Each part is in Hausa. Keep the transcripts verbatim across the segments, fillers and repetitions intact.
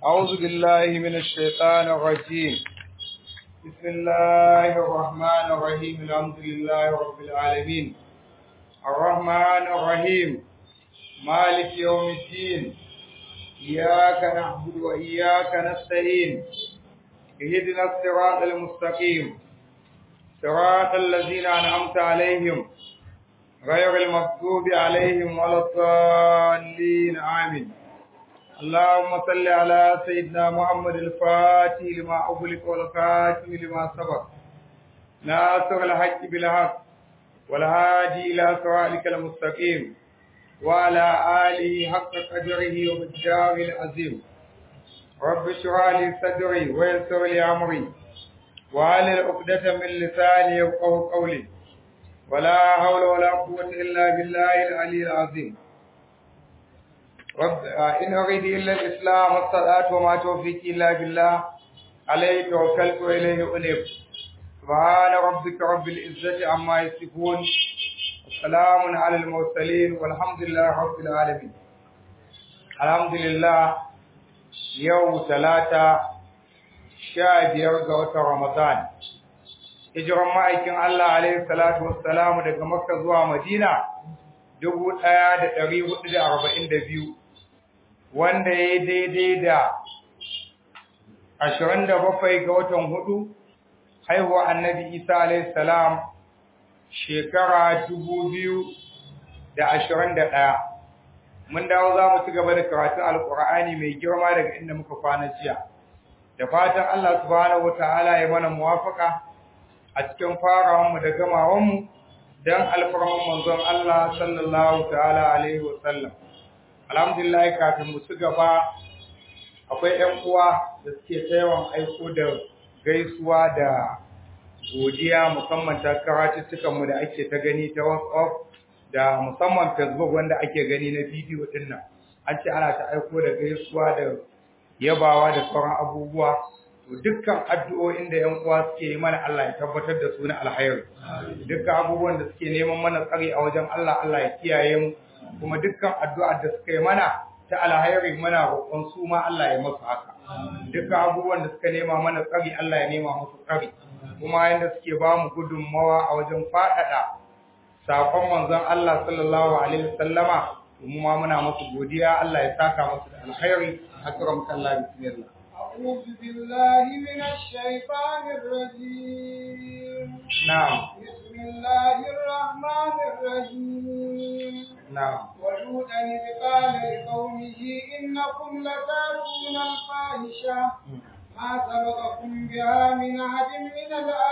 أعوذ بالله من الشيطان الرجيم. بسم الله الرحمن الرحيم. الحمد لله رب العالمين الرحمن الرحيم مالك يوم الدين. إياك نعبد وإياك نستعين. اهدنا الصراط المستقيم صراط الذين أنعمت عليهم غير المغضوب عليهم ولا الضالين. آمين. اللهم صل على سيدنا محمد الفاتح لما أغلق والخاتم لما سبق ناصر الحق بالحق والهادي إلى صراطك المستقيم وعلى آله حق قدره ومقداره العظيم. رب اشرح لي صدري ويسر لي أمري واحلل عقدة من لساني يفقهوا قولي ولا حول ولا قوة إلا بالله العلي العظيم. رب إن أريد إلا الإسلام والصلاة وما توفيقي إلا بالله عليه توكلت وإليه أنيب. سبحان ربك رب العزة عما يصفون والسلام على المرسلين والحمد لله رب العالمين. الحمد لله. يوم ثلاثة شهر يرجع رمضان. hijiran ma'aikin Allah alaihi salatu wassalamu daga Makka zuwa Madina dubu ɗaya da ɗari hudu da arba'in da biyu, wanda ya yi daidai da ashirin da bakwai ga watan hudu haihuwa annabi Isa alaihi salam shekara dubu biyu da ashirin da ɗaya. Mun dawo za mu ci gaba da karatun alƙur'ani mai girma daga inda muka kwana jiya, da fatan Allah subhanahu wataala ya mana muwafaka a cikin farawanmu da gamawanmu don alfarman manzon Allah sallallahu ta'ala alaihi wasallam. Alhamdulillah, kafin mu ci gaba akwai ƴan uwa da suke ta yawan aiko da gaisuwa da godiya, musamman ta karatuttukanmu da ake ta gani ta WhatsApp da musamman Facebook wanda ake gani na bidiyo din nan. An ce ana ta aiko da gaisuwa da yabawa da sauran abubuwa. Dukkan addu'o'in da ‘yan uwa suke yi mana Allah ya tabbatar da su na alhairi, dukkan abubuwan da suke neman mana tsari a wajen Allah, Allah ya kiyaye mu, kuma dukkan addu'ar da suka yi mana ta alhairi mana roƙon su ma Allah ya masu haka. Dukkan abubuwan da suka nema mana tsari Allah ya nema musu tsari, kuma yadda suke ba mu gudunmawa a wajen faɗaɗa saƙon manzon Allah sallallahu alaihi wasallama, mu ma muna musu godiya. Allah ya saka musu da alhairi. Akram kallah bismillah. أعوذ بالله من الشيطان الرجيم. نعم. بسم الله الرحمن الرحيم. نعم. ولوطا إذ قال لقومه إنكم لتأتون الفاحشة ما سبقكم بها من أحد من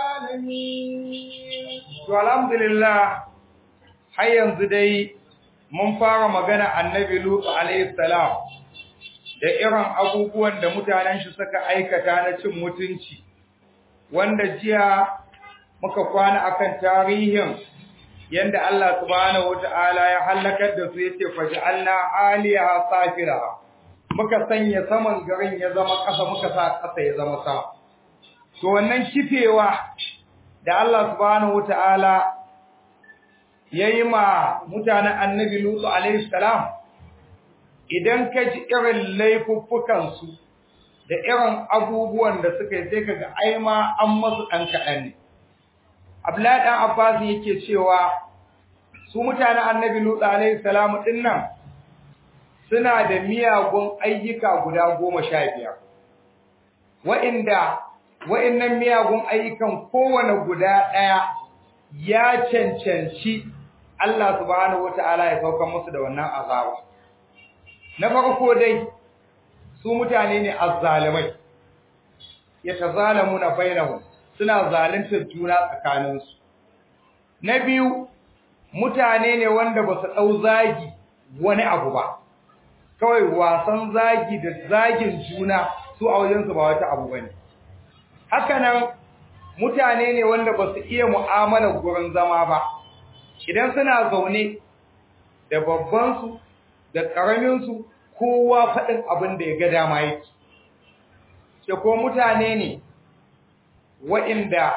العالمين. والحمد لله. har yanzu dai mun fara magana annabi Lut alaihi salam da irin abubuwan da mutanen shi suka aikata na cin mutunci, wanda jiya muka kwana akan tarihin yanda Allah subhanahu wataala ya halakar da su, yace faj'alna aliyaha safira, muka sanya saman garin ya zama ƙasa, muka sa ƙasa ya zama sama. To wannan kifewa da Allah subhanahu wataala yayi ma mutanen annabi Lut alaihi salam, idan ka ji irin laifuffukansu da irin abubuwan da suka yi sai ka ga ai ma an masu ɗan kaɗan ne. Abdullahi ɗan Abbas yake cewa su mutanen annabi Lut alaihi salamu ɗin nan suna da miyagun ayyuka guda goma sha biyar, wa'inda wa'innan miyagun ayyukan kowane guda ɗaya ya cancanci Allah subhanahu wata'ala ya sauka musu da wannan azaba. Na farko dai su mutane ne azzalimai, yatazalamuna bainahum, suna zaluntar juna tsakaninsu. Na biyu, mutane ne wanda ba su dau zagi wani abu ba, kawai wasan zagi da zagin juna su a wajensu ba wata abu bane. Haka nan mutane ne wanda ba su iya mu'amalar gurin zama ba, idan suna zaune da babbansu da ƙaraminsu kowa faɗin abin da ya ga dama yake. Ce ko mutane ne waɗanda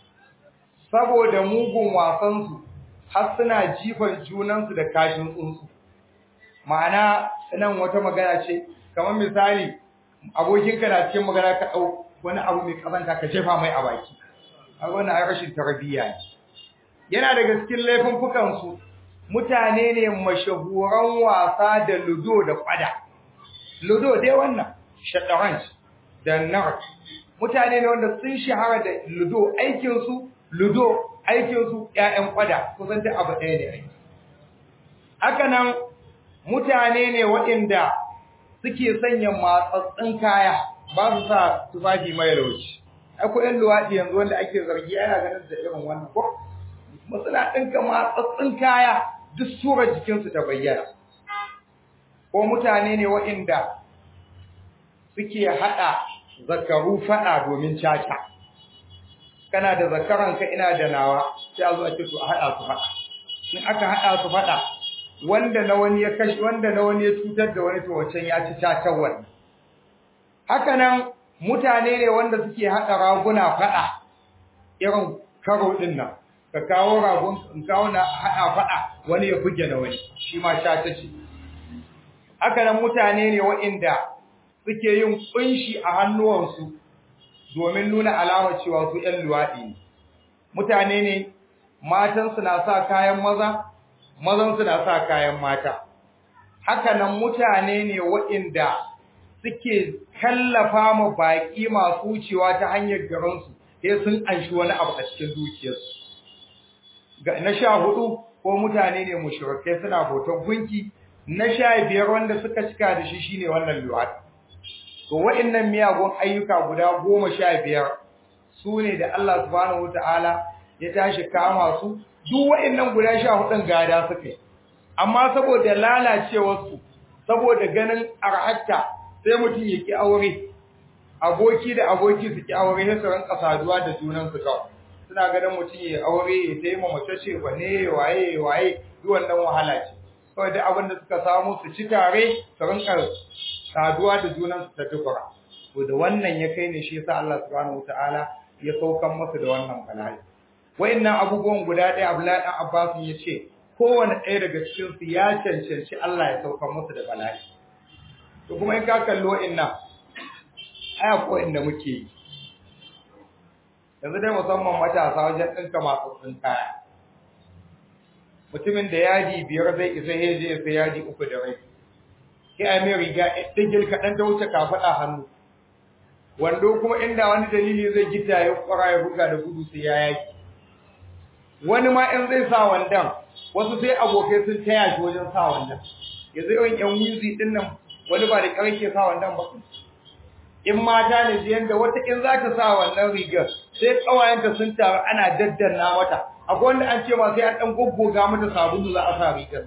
saboda mugun wasansu har suna jifan junansu da kashin tsuntsu. Ma'ana nan wata magana ce, kamar misali abokinka na cikin magana ka dau wani abu mai kazanta ka jefa mai a baki a wannan ai rashin tarbiyya ne yana daga cikin laifuffukan su mutane ne mashahuran wasa da ludo da kwada ludo dai wannan shataranj da nar mutane ne wanda sun shahara da ludo aikin su ludo aikin su ƴaƴan kwada kusan da abu ɗaya ne haka nan mutane ne waɗanda suke sanya matsatsin kaya ba su sa tufafi mai lauci akwai ƴan luwaɗi yanzu wanda ake zargi ana ganin da irin wannan ko masana ɗinka matsatsin kaya duk surar jikinsu ta bayyana ko mutane ne waɗanda suke haɗa zakaru faɗa domin caca kana da zakaranka ina da nawa sai a zo a ce to a haɗa su faɗa in aka haɗa su faɗa wanda na wani ya kashi wanda na wani ya cutar da wani to wancan ya ci cacar wannan haka nan mutane ne wanda suke haɗa raguna faɗa irin karo ɗin nan ka kawo ragon in kawo na haɗa faɗa wani ya buge na wani shi ma caca ce haka nan mutane ne waɗanda suke yin kunshi a hannuwansu domin nuna alamar cewa su ƴan luwaɗi ne mutane ne matansu na sa kayan maza mazansu na sa kayan mata haka nan mutane ne waɗanda suke kallafa ma baƙi masu wucewa ta hanyar garinsu sai sun anshi wani abu a cikin dukiyarsu na sha hudu ko mutane ne mushrikai suna bautar gunki na sha biyar wanda suka cika da shi shine wannan luwaɗi to wa'annan miyagun ayyuka guda goma sha biyar su ne da Allah subhanahu wataala ya tashi kama su duk wa'annan guda sha hudun gada suke amma saboda lalacewar su saboda ganin arhatta sai mutum ya ki aure aboki da aboki su ki aure sai su ranka saduwa da junan su kawai suna ganin mutum ya aure ya taima mace ce wane waye waye duk wannan wahala ce kawai da abin da suka samu su ci tare su ranka saduwa da junan su ta tukura to da wannan ya kai ne shi yasa Allah subhanahu wataala ya saukan masa da wannan bala'i wayannan abubuwan guda ɗaya Abdullahi dan Abbas ya ce kowanne ɗaya daga cikin su ya cancanci Allah ya saukan masa da bala'i to kuma in ka kallo wayannan aya ko inda muke yi yanzu dai musamman matasa wajen ɗinka masu tsin kaya mutumin da yadi biyar zai isa heje sai yadi uku da rai sai ai mai riga digil kaɗan ta wuce kafaɗa hannu wando kuma inda wani dalili zai gita ya kwara ya buga da gudu sai ya yaki wani ma in zai sa wandan wasu sai abokai sun taya shi wajen sa wandan yanzu yawan yan wizi din nan wani ba da ƙarke sa wandan ba in mata ne ji yanda wata in za ta sa wannan rigar sai ƙawayenta sun taru ana daddanna mata akwai wanda an ce ma sai an ɗan goggoga mata sabulu za a sa rigar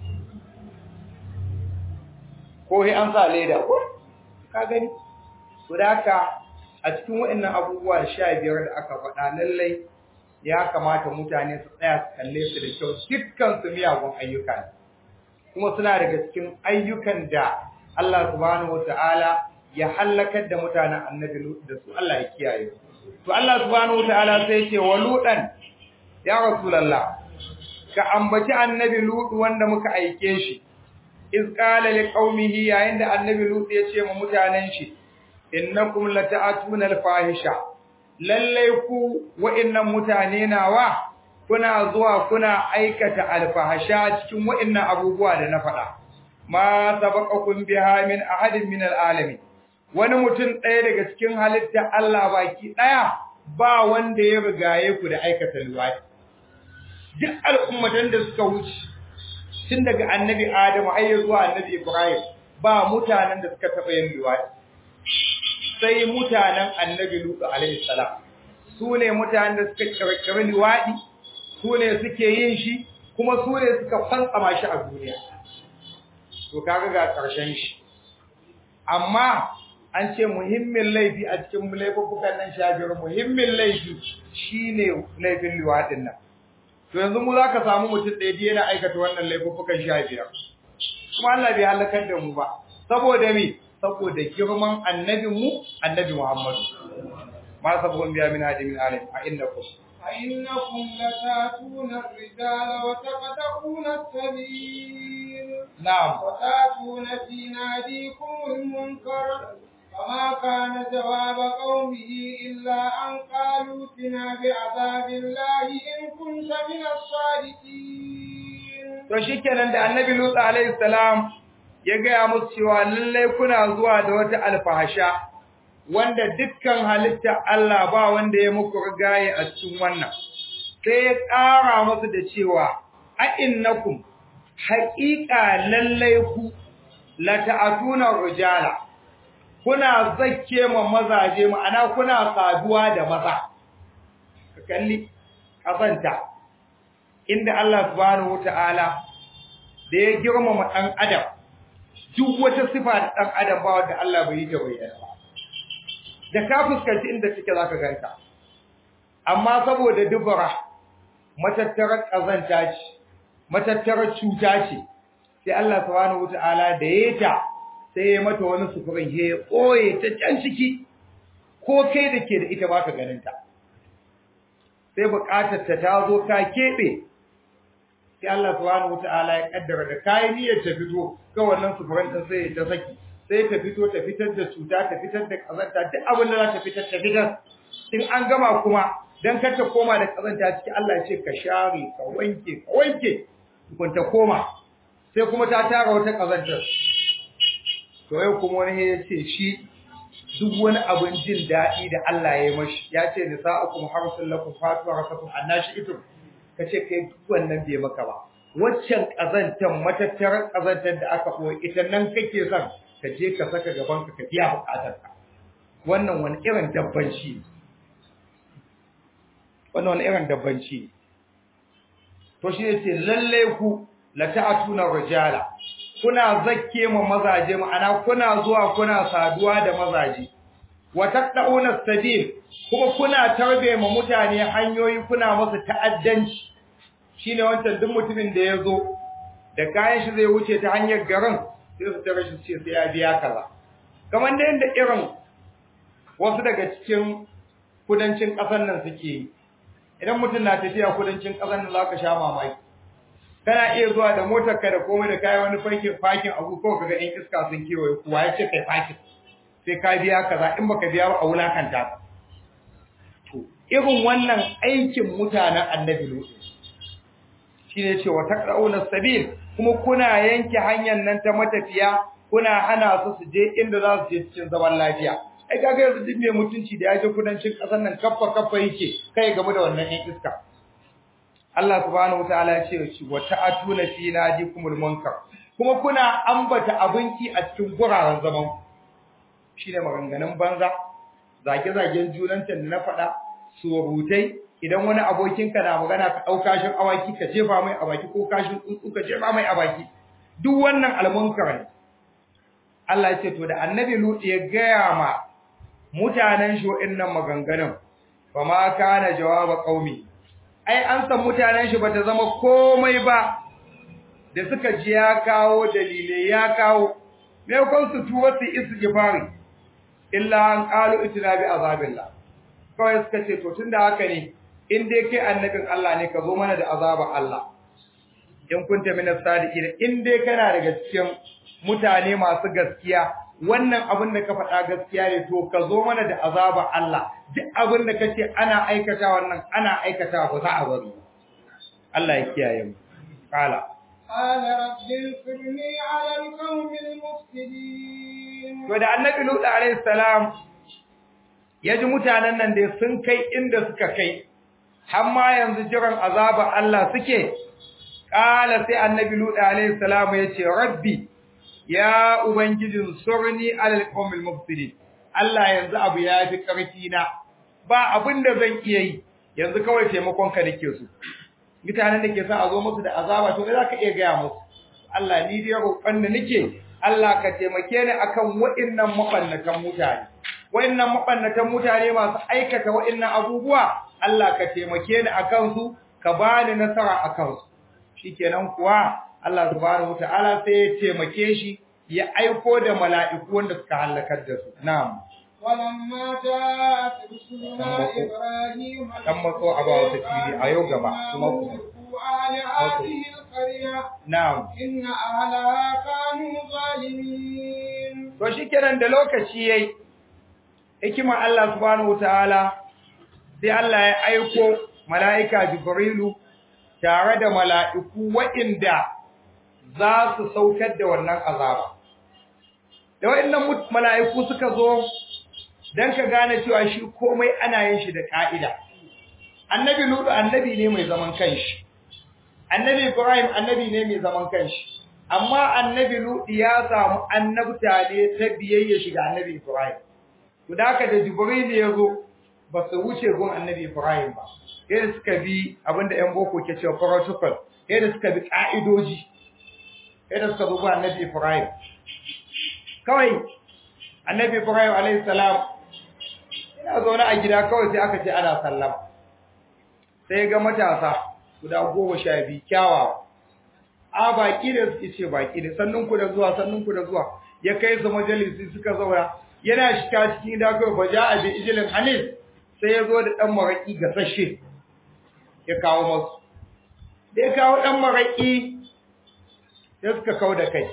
ko sai an sa leda ko ka gani to da haka a cikin waɗannan abubuwa sha biyar da aka faɗa lallai ya kamata mutane su tsaya su kalle su da kyau dukkan su miyagun ayyuka ne kuma suna daga cikin ayyukan da Allah subhanahu wataala ya halakar da mutanen annabi Lut da su Allah ya kiyaye to Allah subhanahu wataala sai ya ce waludan ya rasulullah ka ambaci annabi Lut wanda muka aike shi iz qala liqaumihi yayin da annabi Lut ya ce ma mutanen shi innakum lata'atuna al-fahisha lalle ku wa'annan mutane nawa kuna zuwa kuna aikata al-fahisha cikin wa'annan abubuwa da na faɗa ma sabaqakum biha min ahadin min al-alamin wani mutum ɗaya daga cikin halitta Allah baki ɗaya ba wanda ya rigaye ku da aikata luwadi duk al'ummatan da suka wuce tun daga annabi Adamu har zuwa annabi Ibrahim ba mutanen da suka taɓa yin luwadi sai mutanen annabi Lut alaihi salam su ne mutanen da suka kirkiri luwadi su ne suke yin shi kuma su ne suka fantsama shi a duniya to kaga ga ƙarshen shi amma an ce muhimmin laifi a cikin laifukan nan shabiyar muhimmin laifi shine laifin luwadin nan to yanzu mu zaka samu mutum ɗaya da yana aikata wannan laifukan shabiyar kuma Allah bai halakar da mu ba saboda me saboda girman annabin mu annabi Muhammad ma sabon biya min hadi min alim a innakum a innakum latatuna ar-rijala wa taqta'una as-sabil na'am wa tatuna fi nadikum al-munkar كان جواب قومه إلا أن قالوا ائتنا بعذاب الله إن كنت من الصادقين. to shikenan da annabi Lut alaihi salam ya ga musu cewa lalle kuna zuwa da wata alfahasha wanda dukkan halitta Allah ba wanda ya muku rigaye a cikin wannan, sai ya ƙara musu da cewa a innakum haqiqa lalle ku la ta'atuna rijala, kuna zakke ma mazaje, ma'ana kuna saduwa da maza. Ka kalli kazanta inda Allah subhanahu wataala da ya girmama dan adam, duk wata sifa da dan adam ba wanda Allah bai yi ta bayyana ba, da ka fuskanci inda take zaka ganta, amma saboda dubara matattarar kazanta ce, matattarar cuta ce, sai Allah subhanahu wataala da yata sai ya mata wani sufurin ya koye ta can ciki, ko kai da ke da ita baka ganin ta, sai bukatar ta tazo ka kebe, sai Allah subhanahu wataala ya kaddara da kai niyyar ta fito ga wannan sufurin ta sai ta saki, sai ta fito ta fitar da cuta, ta fitar da kazanta, duk abin da za ta fitar ta fitar. In an gama kuma dan kar ta koma da kazanta ciki, Allah ya ce ka share, ka wanke, ka wanke kun ta koma, sai kuma ta tara wata kazantar. To yau kuma wani ya ce shi duk wani abin jin daɗi da Allah ya yi mashi, ya ce nisa'ukum harsul lakum fatu harsakum annashi'tum, kace kai duk wannan bai maka ba. Waccan kazantar, matattarar kazantar da aka koyi ita nan kake son ka je ka saka gaban ka ka biya bukatarka. Wannan wani irin dabbanci ne, wannan wani irin dabbanci ne. To shi ne ce lalle ku la ta'atuna rijala, kuna zakke ma mazaje, ma'ana kuna zuwa kuna saduwa da mazaje, wa taqtauna sabil, kuma kuna tarbe ma mutane hanyoyi, kuna masa ta'addanci. Shine wancan duk mutumin da yazo da kayan shi zai wuce ta hanyar garin, sai su tare shi ce sai ya biya kaza. Kamar da yanda irin wasu daga cikin kudancin ƙasar nan suke yi, idan mutum na tafiya kudancin ƙasar nan zaka sha mamaki, kana iya zuwa da motar ka da komai da kai wani fakin fakin abu ko kaga in iska sun kewaye kuwa ya ce kai fakin sai ka biya kaza, in baka biya ba a wulakanta. To irin wannan aikin mutanen annabi Lut shine cewa taqrauna sabil, kuma kuna yanke hanyar nan ta matafiya, kuna hana su su je inda za su je cikin zaman lafiya. Ai kaga yanzu duk mai mutunci da ya je kudancin ƙasar nan kaffa kaffa yake kai game da wannan ɗan iska. Allah subhanahu wataala ya ce shi wa ta'atuna fi nadikumul munkar, kuma kuna ambata abinki a cikin guraren zaman. Shine maganganun banza, zage-zagen junanta da na faɗa, surutai, idan wani abokinka na magana ka ɗauka shin awaki ka jefa mai a baki, ko kashin tsuntsu ka jefa mai a baki, duk wannan almunkar ne. Allah ya ce to da annabi Lut ya gaya ma mutanen shi wa'annan maganganun, fa ma kana jawaba qaumi, ai an san mutanen shi bata zama komai ba da suka ji ya kawo dalilai, ya kawo me kon su tuwa su istighfari illa an qalu itina bi azabillah. Kawai suka ce to tunda haka ne, in dai kai annabin Allah ne ka zo mana da azabar Allah, in kunta minas sadiqin, in dai kana daga cikin mutane masu gaskiya, wannan abin da ka faɗa gaskiya ne, to ka zo mana da azabar Allah. Duk abin da kace ana aikata wannan ana aikata ba za a bari. Allah ya kiyaye mu. Kala qala rabbi firni ala alqawmi almufsidin. To da annabi Lut alaihi salam ya ji mutanen nan da sun kai inda suka kai, har ma yanzu jiran azabar Allah suke. Kala sai annabi Lut alaihi salam ya ce rabbi ya ubangijin surni alal qawmil mufsidin, Allah yanzu abu ya fi karfi na, ba abin da zan iya yi, yanzu kawai taimakon ka nake so. Mutanen da ke sa a zo musu da azaba, to me zaka iya gaya musu? Allah ni dai roƙon da nake, Allah ka taimake ni akan wa'innan mabannatan mutane, wa'innan mabannatan mutane masu aikata wa'innan abubuwa, Allah ka taimake ni akan su, ka bani nasara akan su. Shikenan kuwa Allah subhanahu wataala sai ya taimake shi, ya aiko da mala'iku wanda suka halakar da su. Na'am. Walamma ja'at rusuluna Ibrahim kan matso a ba wata fili a yau gaba kuma ku. Na'am. Inna ahlaha kanu zalimin. To shikenan da lokaci yayi hikima Allah subhanahu wataala sai Allah ya aiko mala'ika Jibrilu tare da mala'iku waɗanda za su saukar da wannan azaba. Da waɗannan mala'iku suka zo don ka gane cewa shi komai ana yin shi da ƙa'ida. Annabi Lutu annabi ne mai zaman kanshi, annabi Ibrahim annabi ne mai zaman kanshi, amma annabi Lutu ya samu annabta ne ta biyayya shiga annabi Ibrahim. Guda haka da Jibril ya zo ba su wuce gun annabi Ibrahim ba, yadda suka bi abinda ‘yan boko ke cewa protocol, yadda suka bi ƙa'idoji, yadda suka zo gun annabi Ibrahim. Kawai, annabi Ibrahim alaihi salam yana zaune a gida kawai sai aka ce ana sallama. Sai ga matasa guda goma sha biyu kyawawa. A baƙi da suke ce baƙi da sannunku da zuwa, sannunku da zuwa, ya kai su majalisi suka zauna. Yana shiga cikin da kawai ba ja a bi ijilin hanis sai ya zo da ɗan maraƙi gasashe ya kawo masu. Da ya kawo ɗan maraƙi ya suka kau da kai.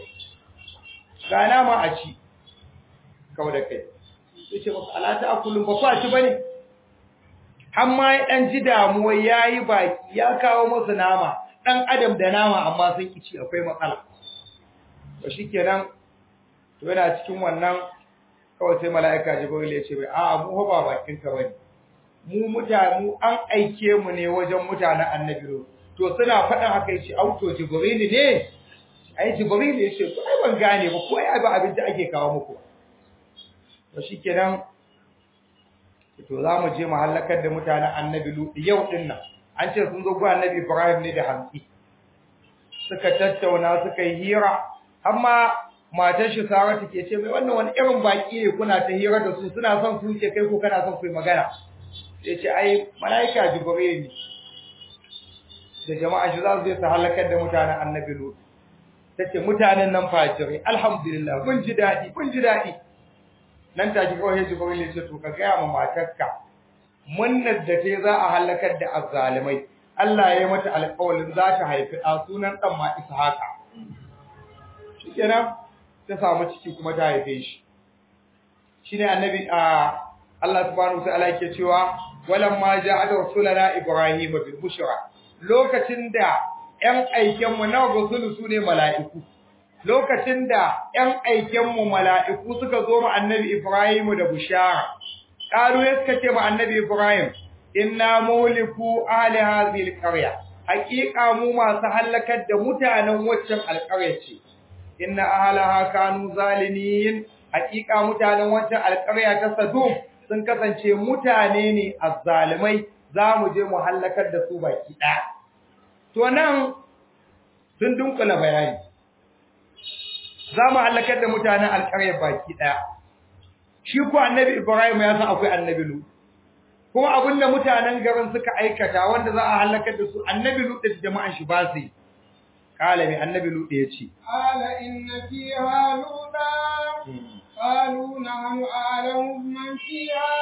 Ga nama a ci, kau da kai. Ya ce masu alata a kullum ba kwa ci ba ne? Hamma ya ɗan ji damuwa ya yi baki ya kawo masu nama, ɗan adam da nama amma sun ƙi ci akwai matsala. Ba shi kenan, to yana cikin wannan kawai sai mala'ika Jibril ya ce bai a mu ba bakin ka bane mu mutane mu an aike mu ne wajen mutanen annabi to suna faɗin haka yace auto Jibril ne ai Jibril ya ce to ai ban gane ba ko ai ba abin da ake kawo muku to shikenan to za mu je mu halakar da mutanen annabi Lut yau din nan an ce sun zo ga annabi Ibrahim ne da hanki suka tattauna suka yi hira amma matar shi Saratu ke ce mai wannan wani irin baki ne kuna ta hira da su suna son su ce kai ko kana son ku yi magana sai ce ai malaika Jibril ne da jama'a shi za su je su halakar da mutanen annabi Lut tace mutanen nan fajirai alhamdulillah kun ji dadi kun ji dadi nan take kawai Jibril ya ce to ka ga ma matarka munnar da ta za a halakar da azzalimai Allah ya yi mata alƙawarin za ta haifi ɗa sunan ɗan ma Ishaqa shikenan ta samu ciki kuma ta haife shi shine annabi a Allah subhanahu wataala yake cewa walamma ja'a rasulana ibrahim bil bushra lokacin da ƴan aiken mu na rasulu sune mala'iku lokacin da ƴan aiken mu mala'iku suka zo mu annabi ibrahim da bushara qalu yaska ce mu annabi ibrahim inna muliku ahli hadhihi alqarya haqiqa mu masu halakar da mutanen waccan alqarya ce inna ahlaha kanu zalimin haqiqa mutanen wancan alƙarya ta Sadum sun kasance mutane ne azzalimai zamu je mu halakar da su baki ɗaya to nan sun dunkula bayani zamu halakar da mutanen alƙarya baki ɗaya shi ko annabi Ibrahim ya san akwai annabi Lut kuma abinda mutanen garin suka aikata wanda za a halakar da su annabi Lut da jama'an shi ba su قال من النبي لوط يجي قال إن فيها لوطا قالوا نحن أعلم من فيها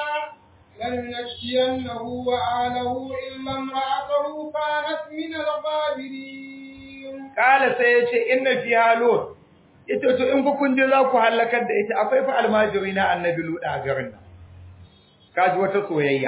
لننجينه وأهله إلا امرأته كانت من الغابرين قال سيجي إن فيها لوط ita to in kun je za ku halakar da ita akwai fa almajiri na annabi Lut a garin nan kaji wata soyayya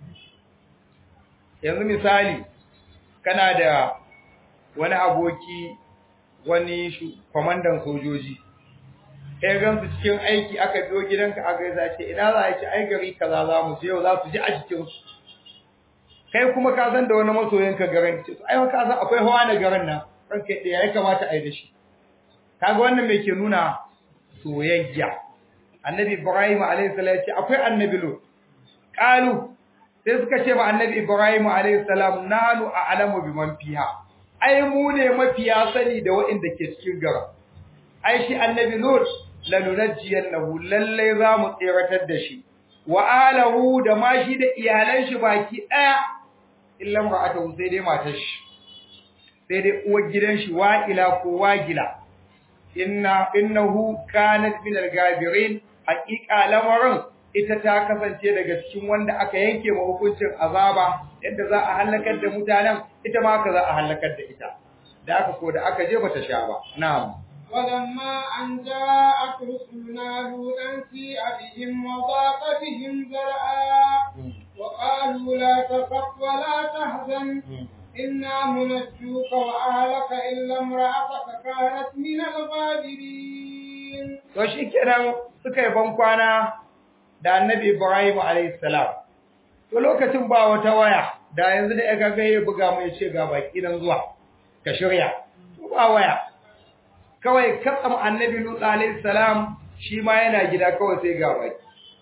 yanzu misali kana da wani aboki wani kwamandan sojoji kai gansu cikin aiki aka biyo gidanka aka yi zace ina za a ci ai gari kaza za mu je yau za su ji a cikin su kai kuma ka san da wani masoyinka garin ce ai ka san akwai hawa na garin nan ranka da ya kamata a yi da shi kaga wannan me ke nuna soyayya annabi Ibrahim alayhi salam ya ce akwai annabi Lut qalu sai suka ce ba annabi Ibrahim alayhi salam nanu a'lamu biman fiha ai mu ne mafiya sani da waɗanda ke cikin garin ai shi annabi Lut lanunajjiyannahu lalle za mu tsiratar da shi wa alahu da ma shi da iyalan shi baki daya illa mar'atuhu sai dai matar shi sai dai uwar gidan shi wa'ila ko wagila inna innahu kanat min al-gabirin haqiqa lamarin ita ta kasance daga cikin wanda aka yanke ma hukuncin azaba yadda za a halakar da mutanen ita ma haka za a halakar da ita da aka ko da aka je bata sha ba na'am ولما أن جاءت رسلنا لوطا سيء بهم وضاق بهم ذرعا وقالوا لا تخف ولا تحزن إنا منجوك وأهلك إلا امرأتك كانت من الغابرين. to shikenan suka yi bankwana da Annabi Ibrahim alayhi salam. To lokacin ba wata waya da yanzu da ya ga ya buga mu ya ce ga baki nan zuwa ka shirya. To ba waya. Kawai katsam Annabi Lut alayhi salam shi ma yana gida kawai sai ga baki.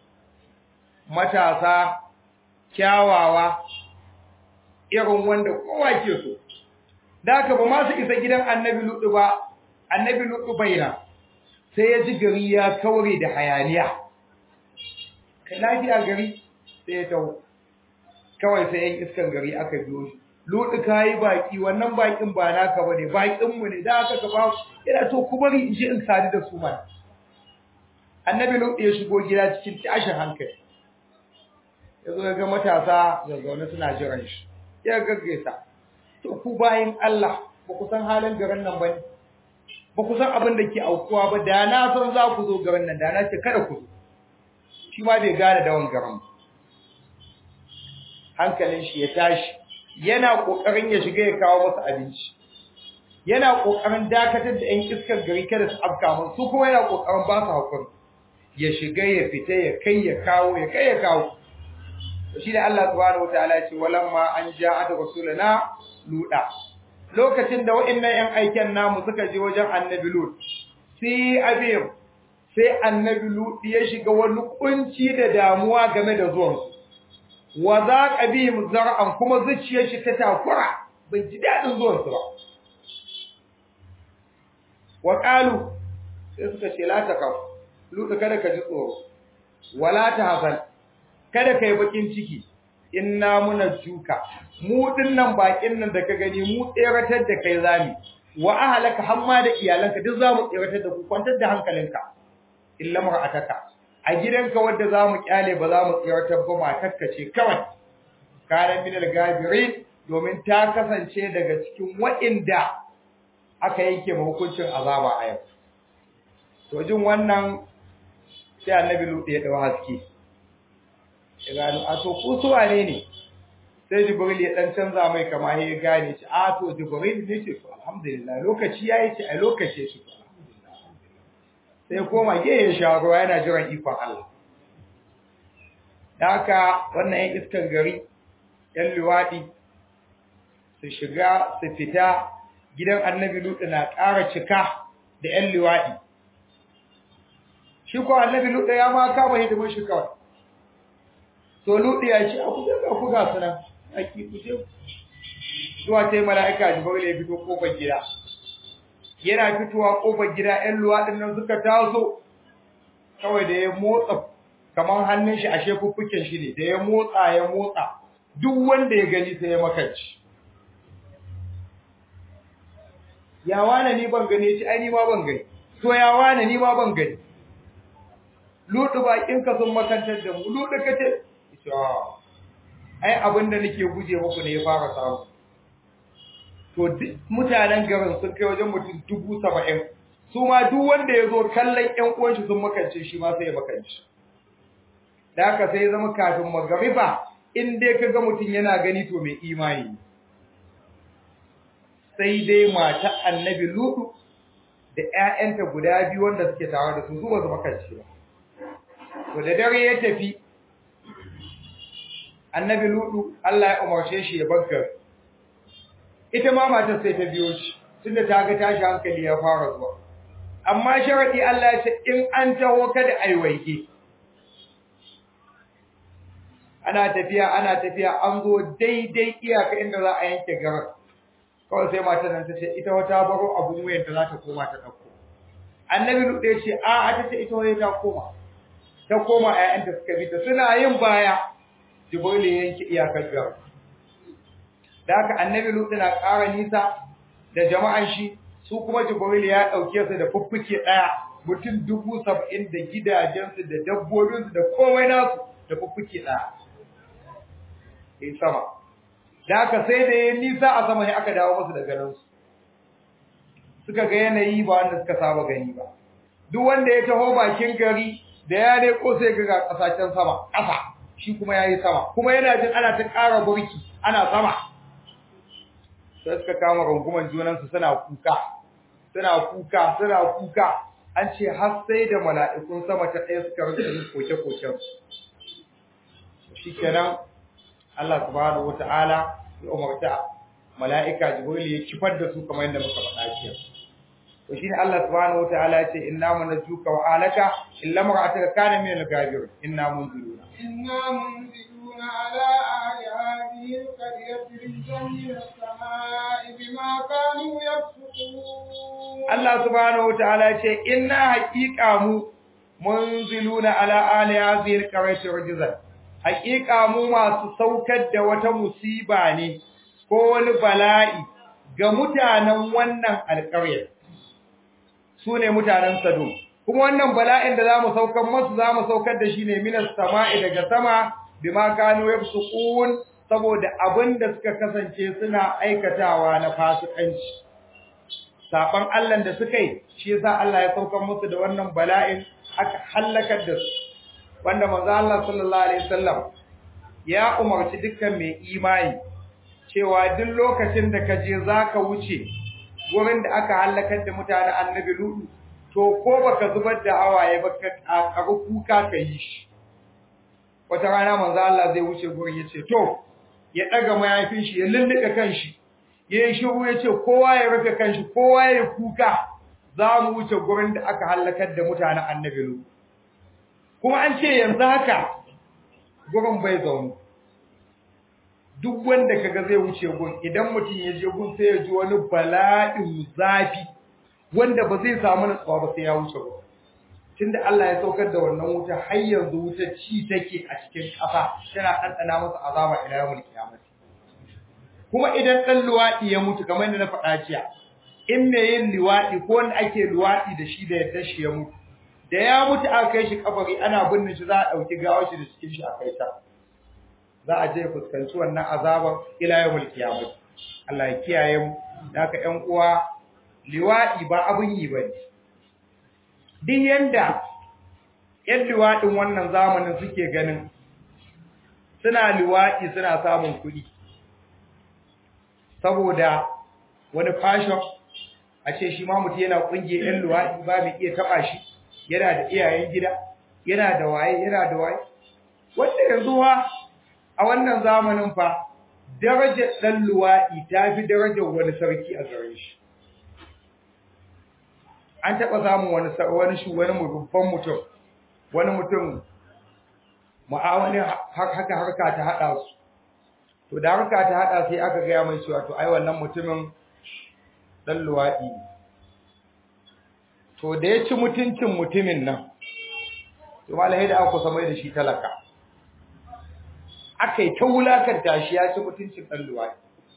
Matasa kyawawa irin wanda kowa ke so. Da haka ba ma su isa gidan Annabi Lut ba, Annabi Lut baina. Sai ya ji gari ya kaure da hayaniya. Kai lafiya gari sai ya tawo. Kawai sai yan iskan gari aka biyo shi. Lut kai baki, wannan bakin ba naka bane, bakin mu ne. Da aka ka ba ina to ku bari in je in sadu da su man. Annabi Lut ya shigo gida cikin tashin hankali. Yazo ga matasa zazzaune suna jiran shi. Ya gaggaisa. To ku bayin Allah, ba ku san halin garin nan bane. Ba ku san abin da ke aukuwa ba, da na san za ku zo garin nan, da na ce kada ku zo. Shi ma bai gane dawon garin ba. Hankalin shi ya tashi, yana kokarin ya shiga ya kawo masa abinci. Yana kokarin dakatar da ƴan iskar gari kada su afka mun, su kuma yana kokarin ba su hakuri. Ya shiga ya fita ya kai ya kawo, ya kai ya kawo. Shi da Allah subhanahu wataala ya ce walamma an ja'at rasuluna luda. Lokacin da wa'annan ƴan aiken namu suka je wajen Annabi Lut, sai abin sai Annabi Lut ya shiga wani kunci da damuwa game da zuwan su. Wa zaqa bihim zar'an, kuma zuciyar shi ta takura, bai ji dadin zuwan su ba. Wa qalu sai suka ce la takaf, Lut kada ka ji tsoro, wala tahzan, kada kai bakin ciki. Inna munajjuka, mu dinnan bakin nan da ka gani mu tseratar da kai zami, wa ahlaka hamma da iyalanka duk zamu tseratar da ku, kwantar da hankalinka. Illa mar'ataka, a gidanka wanda zamu kyale ba zamu tseratar ba, matarka ce kawai. Kana min al-gabirin, domin ta kasance daga cikin wa'inda aka yanke ma hukuncin azaba a yau. To jin wannan sai Annabi Lut ya dawo haske. Ya gano a to ku su wane ne? Sai Jibril ya dan canza mai kama ya gane shi, a to Jibril ne ce to alhamdulillah lokaci yayi ce a lokaci shi to alhamdulillah. Sai koma ge ya sha ruwa yana jiran ikon Allah. Daka wannan yan iskan gari yan luwadi su shiga su fita, gidan Annabi Lut na ƙara cika da yan luwadi. Shi ko Annabi Lut ya ma kama hidimar shi kawai. To Lut ya ce aku ga ku ga sunan aki ku je zuwa sai malaika Jibril ya fito kofar gida. Yana fitowa kofar gida ɗan luwadin nan suka taso, kawai da ya motsa kaman hannun shi ashe fuffuken shi ne, da ya motsa ya motsa duk wanda ya gani sai ya makanci. Ya wane ni ban gani, ce ai ni ma ban gani. To ya wane ni ma ban gani. Lut bakin ka sun makantar da mu, Lut kace ai abinda nake guje muku ne ya fara samu. To mutanen garin sun kai wajen mutum dubu saba'in, su ma duk wanda ya zo kallon ƴan uwan shi sun makance shi ma sai ya makance. Da haka sai ya zama kafin magariba in dai kaga mutum yana gani to mai imani. Sai dai mata Annabi Lut da ƴaƴanta guda biyu wanda suke tare da su zuwa su makance ba. To da dare ya tafi Annabi Lut Allah ya umarce shi ya baggar. Ita ma matar sai ta biyo shi tunda ta ga tashi hankali ya fara zuwa. Amma sharadi Allah ya ce in an taho kada ai waige. Ana tafiya ana tafiya an zo daidai iyaka inda za a yanke garar. Kawai sai matar nan ta ce ita wata baro abun wuyanta za ta koma ta dauko. Annabi Lut ya ce a a ta ce ita waye ta koma. Ta koma ƴaƴanta suka bi ta suna yin baya. Jibril ya yanke iyakar garar. Da haka Annabi Lut na ƙara nisa da jama'an shi, su kuma Jibril ya dauke su da fuffuke daya, mutum dubu saba'in da gidajensu da dabbobinsu da komai nasu da fuffuke daya. Sai sama. Da haka sai da ya nisa a sama ne aka dawo musu da ganin su. suka ga yanayi ba wanda suka saba gani ba. Duk wanda ya taho bakin gari da ya dai ko sai ga kasashen sama ƙasa shi kuma yayi sama kuma yana jin ana ta ƙara burki ana sama. Sai suka kama runguman junansu suna kuka suna kuka suna kuka an ce har sai da mala'ikun sama ta ɗaya suka rinka yin koke-koken shikenan Allah subhanahu wata'ala ya umarta mala'ika Jibril ya kifar da su kamar yadda muka faɗa jiya. To shine Allah subhanahu wataala ya ce inna munajjuka wa alaka illa mar'ataka kana min al-ghabir inna munziluna inna munziluna ala ahli hadhihi al-qaryati rizqan min as-samaa'i bima kanu yafsukun. Allah subhanahu wataala ya ce inna haqiqa mu munziluna ala ahli hadhihi al-qaryati rizqan haqiqa mu masu saukar da wata musiba ne ko wani bala'i ga mutanen wannan alƙaryar su ne mutanen Sodom kuma wannan bala'in da zamu saukar musu zamu saukar da shi ne minas sama'i daga sama bima kanu yafsukun saboda abinda suka kasance suna aikatawa na fasikanci saban Allah da suka yi shi yasa Allah ya saukar musu da wannan bala'in aka halakar da su wanda manzo Allah sallallahu alaihi wasallam ya umarci dukkan mai imani cewa duk lokacin da ka je zaka wuce gurin da aka halakar da mutanen annabi Lutu to ko baka zubar da hawaye baka kaga kuka kai shi wata rana manzo Allah zai wuce gurin yace to ya daga mayafin shi ya lulluka kanshi yayin shiru yace kowa ya rufe kanshi kowa ya kuka za mu wuce gurin da aka halakar da mutanen annabi Lutu kuma an ce yanzu haka gurin bai zaune duk wanda kaga zai wuce gun idan mutum ya je gun sai ya ji wani bala'in zafi wanda ba zai samu nutsuwa ba sai ya wuce gun tunda Allah ya saukar da wannan wuta har yanzu wuta ci take a cikin ƙasa tana ɗanɗana masa azaba ila yawmul qiyamah kuma idan dan luwadi ya mutu kamar yadda na faɗa jiya in me yin luwadi ko wanda ake luwadi da shi da yadda shi ya mutu da ya mutu aka kai shi kabari ana binne shi za a dauki gawar shi da cikin shi a kai ta za a je fuskanci wannan azabar ila yawmul qiyamah Allah ya kiyaye mu haka ƴan uwa liwadi ba abun yi bane din yanda ƴan liwadin wannan zamanin suke ganin suna liwadi suna samun kuɗi saboda wani fashion a ce shi ma mutum yana kungiyar ƴan liwadi ba mai iya taba shi yana da iyayen gida yana da waye yana da waye wanda yanzu ha a wannan zamanin fa darajar dan luwadi tafi darajar wani sarki a garin shi an taba samu wani wani shi wani babban mutum wani mutum mu'awani haka harka ta hada su to da harka ta hada sai aka ga mai cewa to ai wannan mutumin dan luwadi to da ya ci mutuncin mutumin nan to malai da aka samai da shi talaka akai ta wulakanta shi ya ci mutuncin dan luwadi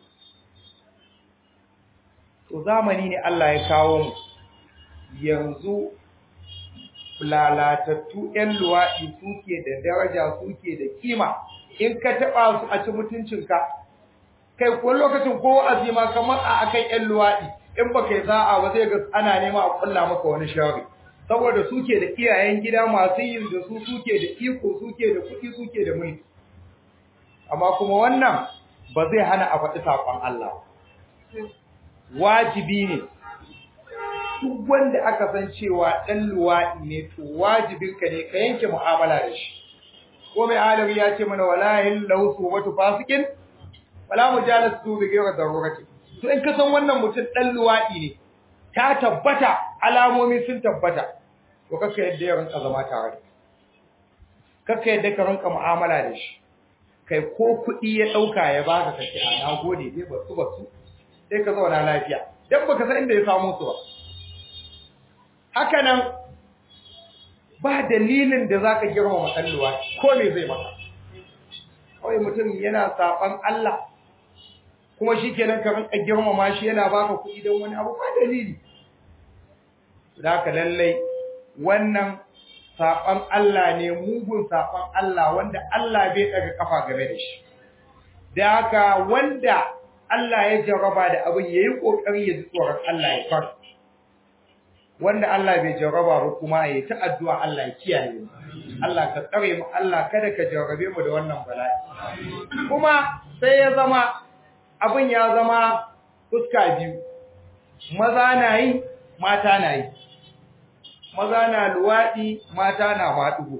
to zamani ne Allah ya kawo mu yanzu lalatattu ƴan luwadi suke da daraja suke da kima in ka taba su a ci mutuncinka kai ko lokacin ko azima kamar a akai ƴan luwadi in baka yi sa'a ba zai ga ana nema a kulla maka wani shari saboda suke da iyayen gida masu yin da su suke da iko suke da kuɗi suke da mulki amma kuma wannan ba zai hana a faɗi saƙon Allah wajibi ne duk wanda aka san cewa ɗan luwaɗi ne to wajibinka ne ka yanke mu'amala da shi ko mai adami ya ce mana wala hillahu subatu fasikin wala mujalasu bi ghayri darurati to in ka san wannan mutum dan luwadi ne ta tabbata alamomi sun tabbata to kaka yadda ya rinka zama tare kaka yadda ka rinka mu'amala da shi kai ko kudi ya dauka ya baka kace a nagode dai ba su ba su sai ka zauna lafiya dan baka san inda ya samu su ba haka nan ba dalilin da zaka girmama dan luwadi ko me zai maka kawai mutum yana saban Allah kuma shikenan ka rinka girmama shi yana baka kuɗi don wani abu ba dalili haka lallai wannan saban Allah ne mugun saban Allah wanda Allah bai daga kafa game da shi da haka wanda Allah ya jarraba da abin yayi kokari ya ji tsoron Allah ya far wanda Allah bai jarraba ba kuma yayi ta addu'a Allah ya kiyaye mu Allah ka tsare mu Allah kada ka jarrabe mu da wannan bala'i kuma sai ya zama abin ya zama fuska biyu maza na yi mata na yi maza na luwaɗi mata na maɗugo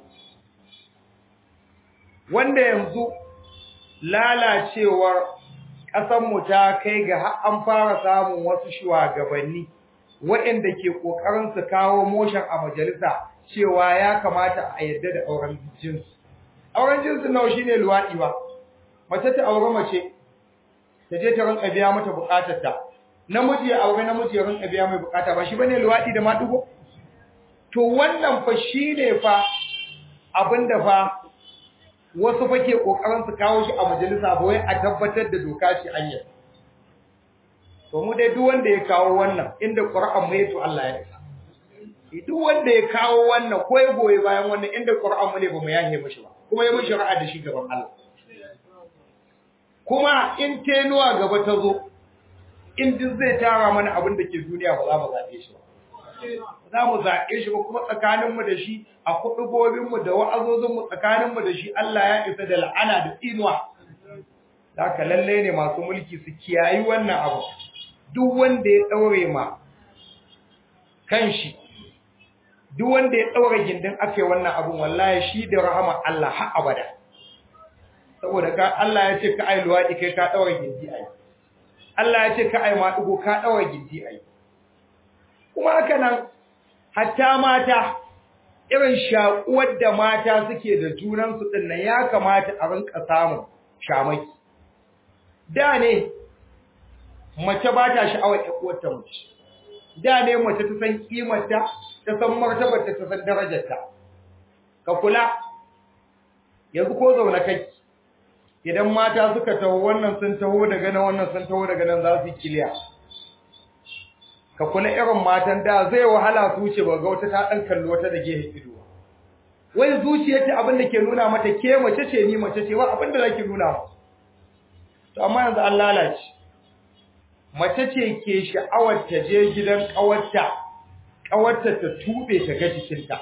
wanda yanzu lalacewar ƙasanmu ta kai ga har an fara samun wasu shugabanni waɗanda ke ƙoƙarin su kawo motion a majalisa cewa ya kamata a yarda da auren jinsi auren jinsi nawa shine luwaɗi ba mace ta aure mace ta je ta rinka biya mata buƙatarta namiji ya aure namiji ya rinka biya mai buƙata ba shi bane luwaɗi da maɗugo to wannan fa shine fa abinda fa wasu fa ke kokarin su kawo shi a majalisa ba wai a tabbatar da doka ce an yi to mu dai duk wanda ya kawo wannan inda Qur'an mu yato Allah ya isa duk wanda ya kawo wannan ko ya goye bayan wannan inda Qur'an mu ne ba mu yahe mishi ba kuma ya mishi ra'a da shi gaban Allah kuma in tenuwa gaba ta zo in duk zai tara mana abin da ke duniya ba za mu zabe shi ba za mu zaɓe shi ba kuma tsakaninmu da shi a kuɗugobinmu da wa'azozinmu tsakaninmu da shi Allah ya isa da la'ana da tsinuwa. Da haka lallai ne masu mulki su kiyayi wannan abu. Duk wanda ya ɗaure ma kanshi, duk wanda ya ɗaure gindin aka yi wannan abun wallahi shi da rahama Allah har abada. Saboda ka Allah ya ce ka ai luwaɗi kai ka ɗaure gindi ai. Allah ya ce ka ai maɗugo ka ɗaure gindi ai. Kuma haka nan hatta mata irin shakuwar da mata suke da junansu din nan ya kamata a rinka samun shamaki da ne mace ba ta sha'awar ƴaƙuwarta mace da ne mace ta san kimarta ta san martabarta ta san darajarta ka kula yanzu ko zauna kai idan mata suka taho wannan sun taho daga nan wannan sun taho daga nan za su yi kiliya ka kula irin matan da zai wahala su ce ba ga wata ta dan kallo wata da gehe ido wai zuciyarta abin da ke nuna mata ke mace ce ni mace ce ba abin da zaki nuna mata to amma yanzu an lalace mace ce ke sha'awar ta je gidan kawarta kawarta ta tube ta ga jikinta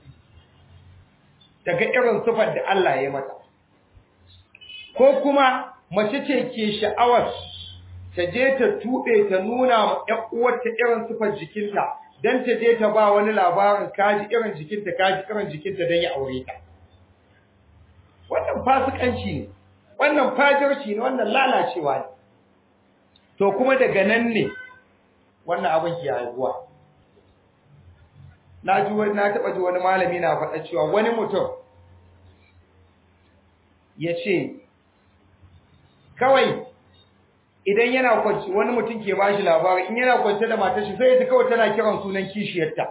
daga irin sifar da Allah ya mata ko kuma mace ce ke sha'awar ta je ta tube ta nuna ma ƴan uwarta irin sifar jikinta dan ta je ta ba wani labarin kaji irin jikinta kaji irin jikinta dan ya aure ta wannan fasikanci ne wannan fajirci ne wannan lalacewa ne to kuma daga nan ne wannan abin ke haihuwa na ji wani na taba ji wani malami na faɗa cewa wani mutum yace kawai idan yana kwanci wani mutum ke bashi labari in yana kwance da matar shi sai ta kawai tana kiran sunan kishiyarta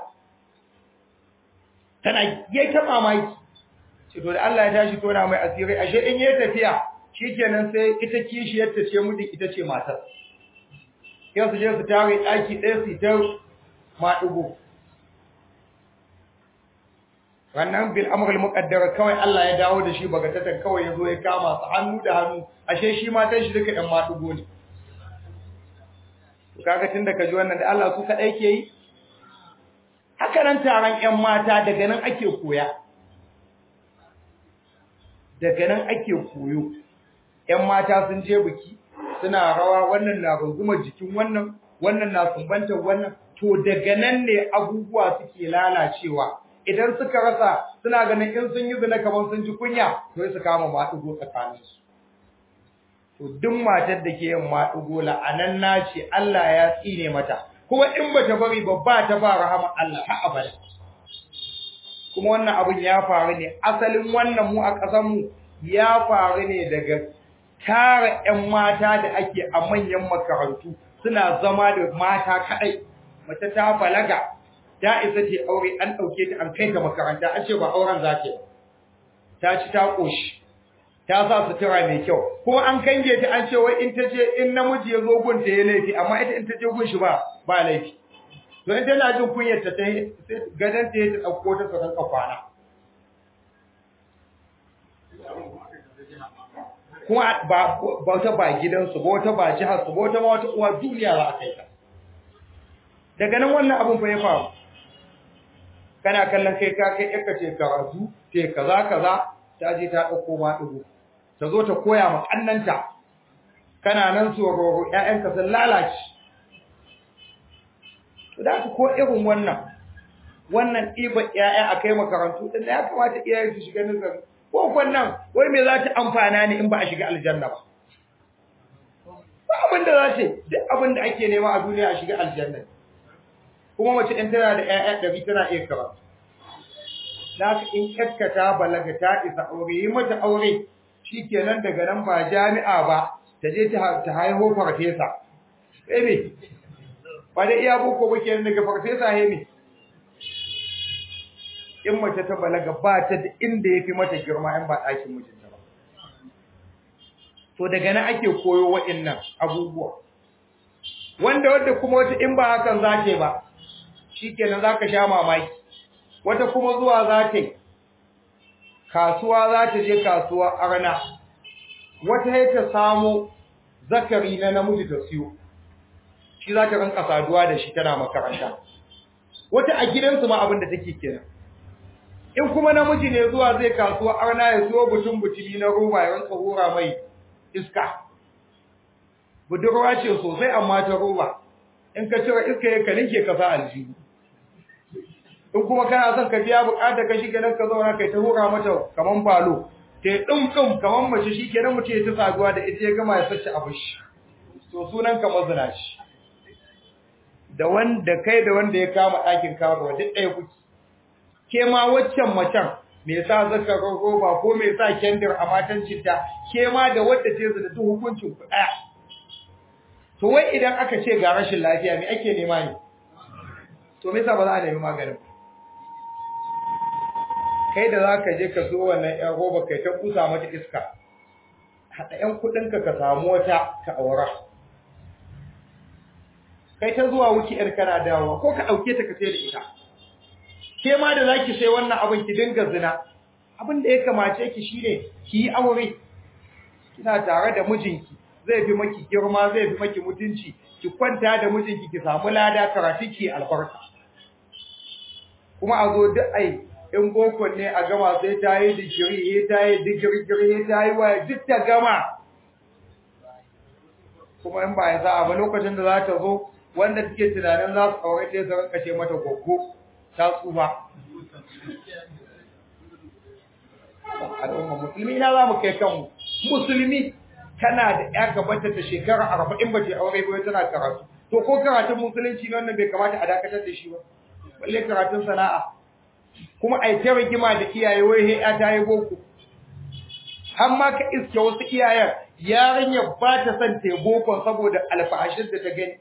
tana yayi ta mamaki ce to da Allah ya tashi tona mai asiri ashe in yayi tafiya shikenan sai ita kishiyarta ce mudi ita ce matar yau su je su tare daki ɗaya su ta madugo wannan bil amrul muqaddara kawai Allah ya dawo da shi bagatatan kawai yazo ya kama su hannu da hannu ashe shi matan shi duka ɗan madugo ne kaga tunda kaji wannan da Allah su kadai ke yi haka nan taron ƴan mata daga nan ake koya daga nan ake koyo ƴan mata sun je biki suna rawa wannan na rungumar jikin wannan wannan na sumbantar wannan to daga nan ne abubuwa suke lalacewa idan suka rasa suna ganin in sun yi zina kaman sun ji kunya to su kama maɗugo tsakaninsu to duk matar da ke yin maɗugo la'ananna ce Allah ya tsine mata kuma in bata bari babba ta ba rahama Allah har abada kuma wannan abun ya faru ne asalin wannan mu a ƙasar mu ya faru ne daga tara ƴan mata da ake a manyan makarantu suna zama da mata kadai mace ta balaga ta isa ce aure an dauke ta an kai ta makaranta an ce ba auren zake ta ci ta koshi ta sa sutura mai kyau kuma an kange ta an ce wai in ta je in namiji ya zo gun ta yayi laifi amma ita in ta je gun shi ba ba laifi to in tana jin kunyar ta sai gadan ta ta dauko ta sakan kafana kuma ba wata ba gidansu ba wata ba jihar su ba wata ma wata uwa duniya za a kai ta daga nan wannan abun fa ya faru kana kallon kai ka kai yarka ce karatu ce kaza kaza ta je ta dauko ma dugo ta zo ta koya ma kannanta kana nan su roro ƴaƴanka sun lalace to da ko irin wannan wannan ɗiba ƴaƴa a kai makarantu din da ya kamata iyaye su shiga nazari ko wannan wai me za ta amfana ne in ba a shiga aljanna ba ba abin da za ta duk abin da ake nema a duniya a shiga aljanna kuma mace in tana da ƴaƴa ɗari tana iya karatu zaka in kaskata balaga ta isa aure yi mata aure shikenan daga nan ba jami'a ba ta je ta haihu farfesa sai me ba da iya boko ba kenan daga farfesa he me in mace ta balaga ba ta da inda yafi mata girma in ba ɗakin mijinta ba to daga nan ake koyo waɗannan abubuwa wanda wanda kuma wata in ba hakan za ta ba shikenan zaka sha mamaki wata kuma zuwa za ta kasuwa za ta je kasuwa arna wata sai ta samu zakari na namiji ta siyo shi za ta rinka saduwa da shi tana makaranta wata a gidansu ma abin da take kenan in kuma namiji ne zuwa zai kasuwa arna ya siyo butun butumi na roba ya rinka hura mai iska budurwa ce sosai amma ta roba in ka cire iska ya kalinke ka sa aljihu in kuma kana son ka biya bukatar ka shikenan ka zauna kai ta hura mata kaman falo te dum dum kaman mace shikenan mutum ya ta saduwa da ita ya gama ya sace abu shi to sunan ka mazina shi da wanda kai da wanda ya kama ɗakin kawo duk ɗaya kuke ke ma waccan macen me yasa zaka roba ko me yasa kendir a matancin ta ke ma da wadda ta zina duk hukuncin ku ɗaya to wai idan aka ce ga rashin lafiya me ake nema ne to me yasa ba za a nemi maganin kai da zaka je ka zo wannan ƴan roba kai ta kusa mata iska hada ƴan kudin ka ka samu wata ka aura kai ta zuwa wuki ƴar kana dawowa ko ka dauke ta ka sai da ita ke ma da zaki sai wannan abin ki dinga zina abin da ya kamace ki shine ki yi aure kina tare da mijinki zai fi maki girma zai fi maki mutunci ki kwanta da mijinki ki samu lada karatu ki albarka kuma a zo duk ai in boko ne a gama sai ta yi digiri eh ta yi digiri digiri ta yi wa duk ta gama kuma in ba ya za a ba lokacin da za ta zo wanda take tunanin za su aure ta su ranka ce mata goggo ta tsufa al'umma musulmi ina za mu kai kanmu musulmi kana da ya gabata ta shekara arba'in ba ce aure ba tana karatu to ko karatun musulunci ne wannan bai kamata a dakatar da shi ba balle karatun sana'a kuma ai ta rigima da iyaye wai he ya tayi boko har ma ka iske wasu iyayen yarinya ba ta son ta boko saboda alfahashin da ta gani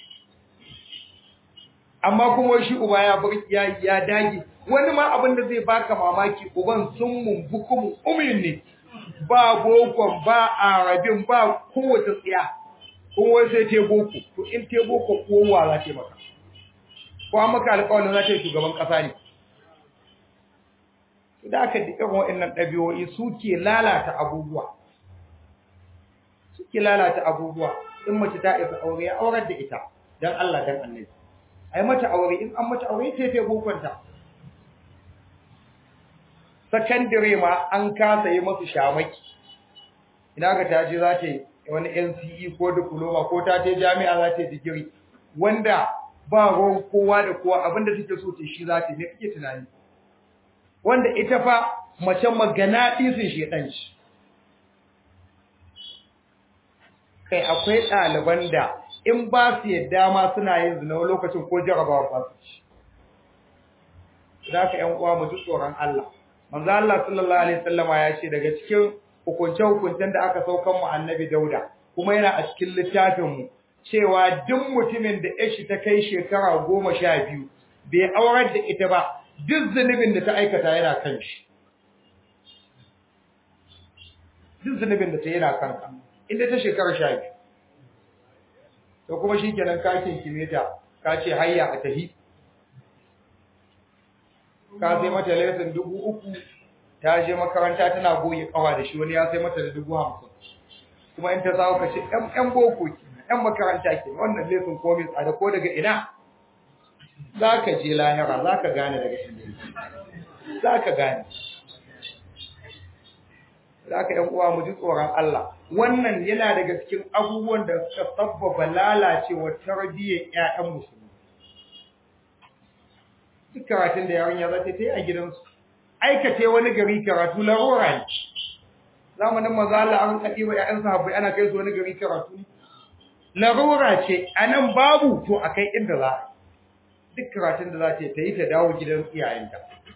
amma kuma shi uba ya bar ya ya dage wani ma abin da zai baka mamaki uban sun mumbukum umin ne ba bokon ba arabin ba kowace tsiya kowa sai te boko to in te boko kowa za ta maka ko an maka alƙawarin za ta yi shugaban ƙasa ne da aka dika wa'annan ɗabi'o'i suke lalata abubuwa suke lalata abubuwa in mace ta isa aure ya aurar da ita dan Allah dan Annabi ai mata aure in an mata aure sai ta bokonta secondary ma an kasa yi musu shamaki ina ga taji za ta yi wani N C E ko diploma ko ta je jami'a za ta yi digiri wanda ba ruwan kowa da kowa abinda take so ta shi za ta yi me kike tunani wanda ita fa mace magana disin shedan shi kai akwai ɗaliban da in ba su yadda ma suna yin zina lokacin ko jarabawa ba su ci zaka ƴan uwa mu ji tsoron Allah manzo Allah sallallahu alaihi wasallama ya ce daga cikin hukunce hukuncen da aka saukan mu annabi Dauda kuma yana a cikin littafin mu cewa duk mutumin da yashi ta kai shekara goma sha biyu bai aurar da ita ba duk zunubin da ta aikata yana kan shi duk zunubin da ta yana kanka inda ta shekara sha biyu to kuma shikenan ka kinkime ta ka ce hayya a tahi ka sai mata lesson dubu uku ta je makaranta tana goye kawa da shi wani ya sai mata da dubu hamsin kuma in ta zawo ka ce ɗan ɗan boko ki ɗan makaranta ki wannan lesson ko mai tsada ko daga ina zaka je lahira zaka gane daga inda zaka gane zaka yan uwa mu ji tsoron Allah wannan yana daga cikin abubuwan da suka sabbaba lalacewar tarbiyyar ƴaƴan musulmi duk karatun da yarinya za ta yi a gidansu aikace wani gari karatu larura ne zamanin maza Allah an kadi wa ƴaƴan sahabbai ana kai su wani gari karatu larura ce anan babu to akai inda za duk karatun da za ta yi ta yi ta dawo gidan iyayenta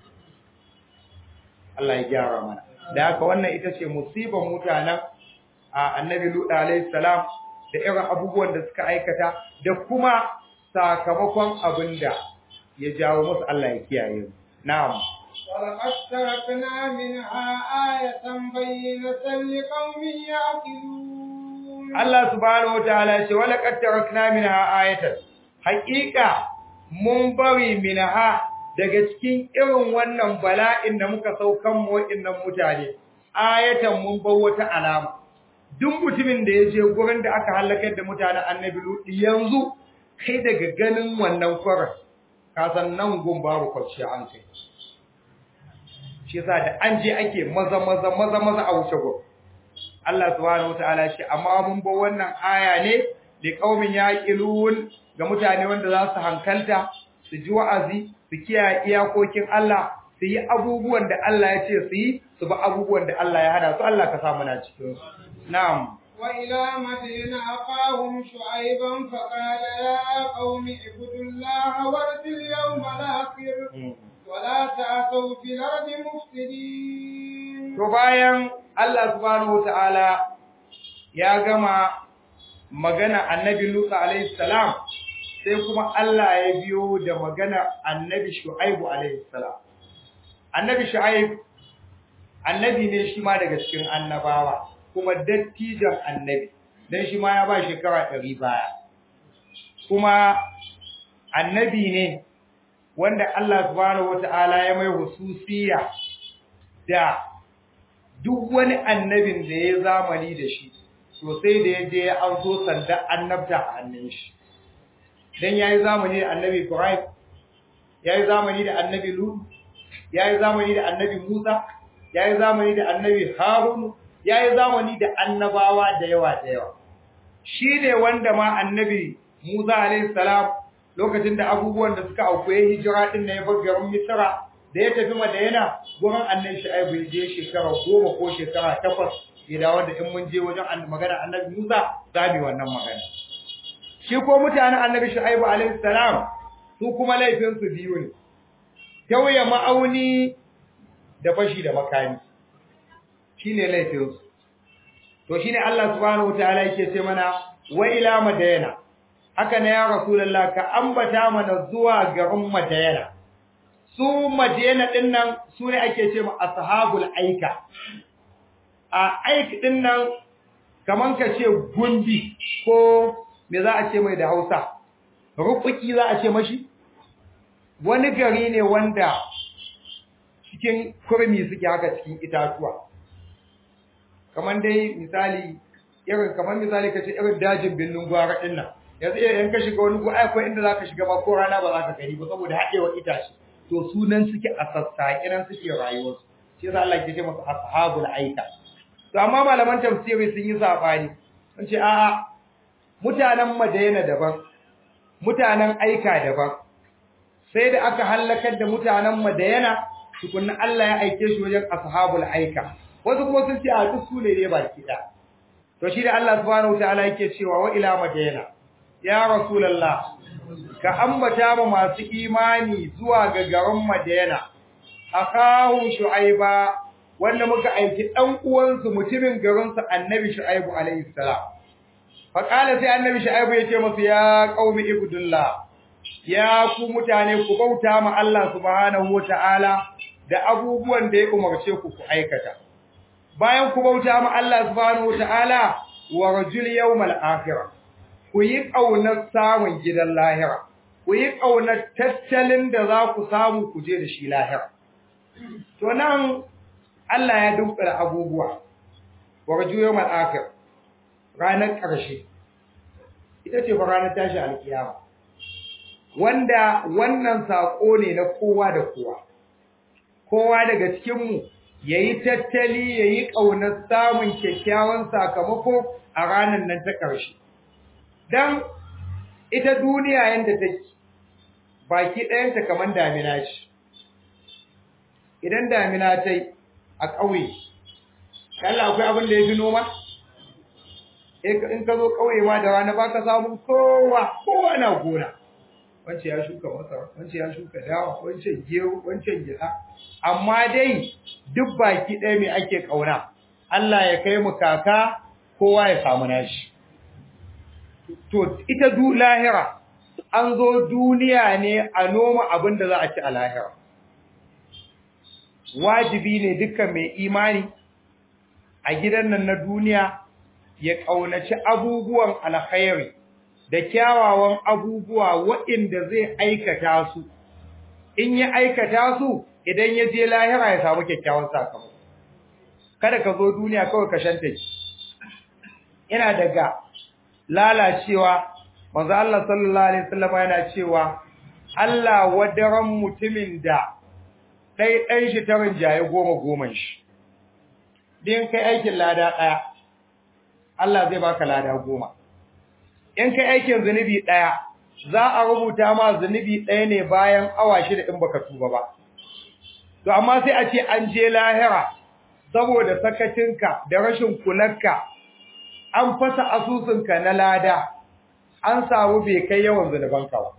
Allah ya gyara mana da haka wannan ita ce musibar mutanen annabi Lut alayhi salam da irin abubuwan da suka aikata da kuma sakamakon abinda ya jawo musu Allah ya kiyaye mu na'am ولقد تركنا منها آية بينة لقوم يعقلون الله سبحانه وتعالى ce ولقد تركنا منها آية حقيقة mun bari minha daga cikin irin wannan bala'in da muka saukan mu waɗannan mutane ayatan mun bar wata alama duk mutumin da ya je gurin da aka halakar da mutanen annabi Lut yanzu kai daga ganin wannan kwarar ka san nan gun babu kwanciya an kai shi yasa da an je ake maza maza maza maza a wuce gun Allah subhanahu wataala ce amma mun bar wannan aya ne da kaumin yaqilun ga mutane wanda za su hankalta su ji wa'azi su kiyaye iyakokin Allah su yi abubuwan da Allah ya ce su yi su ba abubuwan da Allah ya hana su Allah ka sa muna cikin su na'am wa ila madina aqahum shu'ayban fa qala ya qaumi ibudullaha warsil yawmal akhir wa la ta'thaw fil ardi mufsidin to bayan Allah subhanahu wataala ya gama magana annabi Lut alayhi salam sai kuma Allah ya biyo da magana annabi Shu'aib alayhi salam annabi Shu'aib annabi ne shi ma daga cikin annabawa kuma dattijan annabi dan shi ma ya ba shekara ɗari baya kuma annabi ne wanda Allah subhanahu wataala ya mai hususiya da duk wani annabin da ya zamani da shi to sai da yaje ya auto sanda annabta a hannun shi dan yayi zamani da annabi Ibrahim yayi zamani da annabi Lut yayi zamani da annabi Musa yayi zamani da annabi Harun yayi zamani da annabawa da yawa da yawa shine wanda ma annabi Musa alayhi salam lokacin da abubuwan da suka auku ya hijira din ne ya bar garin Misra da ya tafi Madina gurin annabi Shu'aib ya je shekara goma ko shekara takwas gida wanda in mun je wajen magana annabi Musa za mu wannan magana shi ko mutanen annabi Shu'aib alayhi salam su kuma laifin su biyu ne tauye ma'auni da fashi da makami shine laifin su to shine Allah subhanahu wataala yake ce mana wa ila madayana haka ne ya rasulullah ka ambata mana zuwa garin madayana su madayana dinnan su ne ake ce ma ashabul aika a aik dinnan kaman ka ce gundi ko me za a ce mai da Hausa rukuki za a ce mashi wani gari ne wanda cikin kurmi suke haka cikin itatuwa kaman dai misali irin kaman misali kace irin dajin billin gwara din nan yanzu idan ka shiga wani ko akwai inda zaka shiga ba ko rana ba zaka gani ba saboda hadewa itace to sunan suke a sassa iran suke rayuwar su shi yasa Allah ya ce masa ashabul aika to amma malaman tafsiri sun yi sabani sun ce a'a mutanen Madina daban mutanen aika daban sai da aka halakar da mutanen Madina tukunna Allah ya aike shi wajen ashabul aika wasu kuma sun ce a duk su ne baki da to shi da Allah subhanahu wataala yake cewa wa ila Madina ya rasulullah ka ambata mu masu imani zuwa ga garin Madina akahu Shu'aiba wanda muka aiki dan uwansu mutumin garin sa annabi Shu'aibu alayhi salam fa kala sai annabi Shu'aibu yace musu ya qaumi ibudullah ya ku mutane ku bauta ma Allah subhanahu wataala da abubuwan da ya umarce ku ku aikata bayan ku bauta ma Allah subhanahu wataala wa rajul yawmal akhirah ku yi kaunar samun gidan lahira ku yi kaunar tattalin da za ku samu ku je da shi lahira to nan Allah ya dunkula abubuwa wa rajul yawmal akhirah ranar ƙarshe ita ce fa ranar tashi alkiyama wanda wannan sako ne na kowa da kowa kowa daga cikin mu yayi tattali yayi kaunar samun kyakkyawan sakamako a ranar nan ta ƙarshe dan ita duniya yanda take baki ɗayan ta kaman damina ce idan damina tai a ƙauye Allah akwai abin da yafi noma in ka zo ƙauye ma da rana baka samu kowa kowa na gona wance ya shuka masara wance ya shuka dawa wance gero wance gida amma dai duk baki ɗaya me ake kauna Allah ya kai mu kaka kowa ya samu nashi to ita du lahira an zo duniya ne a noma abin da za a ci a lahira wajibi ne dukkan mai imani a gidan nan na duniya ya kaunaci abubuwan alkhairi da kyawawan abubuwa waɗanda zai aikata su in ya aikata su idan ya je lahira ya samu kyakkyawan sakamako kada ka zo duniya kawai ka shanta ina daga lalacewa manzo Allah sallallahu alaihi wasallam yana cewa Allah wadaran mutumin da dai dan shi ta rinjaye goma goman shi din kai aikin lada daya Allah zai baka lada goma in kai aikin zunubi daya za a rubuta ma zunubi daya ne bayan awa shida in baka tuba ba to amma sai a ce an je lahira saboda sakacinka da rashin kularka an fasa asusunka na lada an samu bai kai yawan zunubanka ba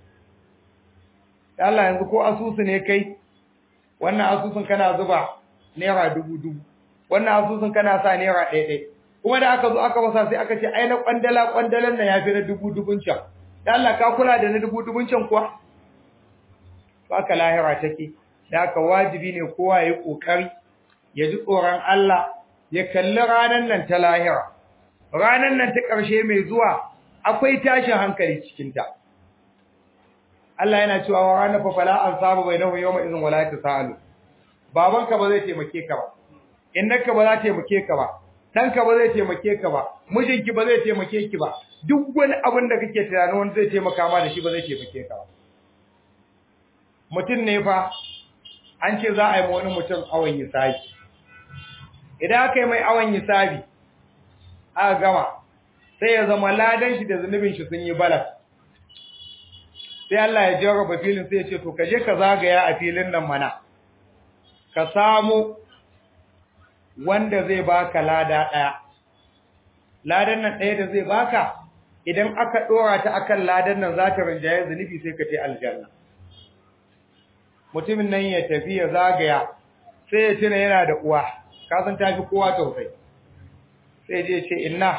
Allah yanzu ko asusu ne kai wannan asusun kana zuba naira dubu dubu wannan asusun kana sa naira ɗaya ɗaya kuma da aka zo aka wasa sai aka ce ai na kwandala kwandalan nan yafi na dubu dubun can dan Allah ka kula da na dubu dubun can kuwa haka lahira take da haka wajibi ne kowa yayi kokari ya ji tsoron Allah ya kalli ranan nan ta lahira ranan nan ta ƙarshe mai zuwa akwai tashin hankali cikin ta Allah yana cewa wa ranar fa fala an saba bainahu yawma idhin wala tasalu babanka ba zai taimake ka ba innaka ba za ta taimake ka ba danka ba zai taimake ka ba mijinki ba zai taimake ki ba duk wani abin da kake tunanin wanda zai taimaka ma da shi ba zai taimake ka ba mutum ne fa an ce za a yi wani mutum awon hisabi idan aka yi mai awon hisabi aka gama sai ya zama ladan shi da zunubin shi sun yi balas sai Allah ya jarraba filin sai ya ce to kaje ka zagaya a filin nan mana ka samu wanda zai baka lada daya ladan nan daya da zai baka idan aka dora ta akan ladan nan za ta rinjaye zunubi sai ka ce aljanna mutumin nan ya tafi ya zagaya sai ya tuna yana da uwa ka san tafi kowa tausayi sai je ce inna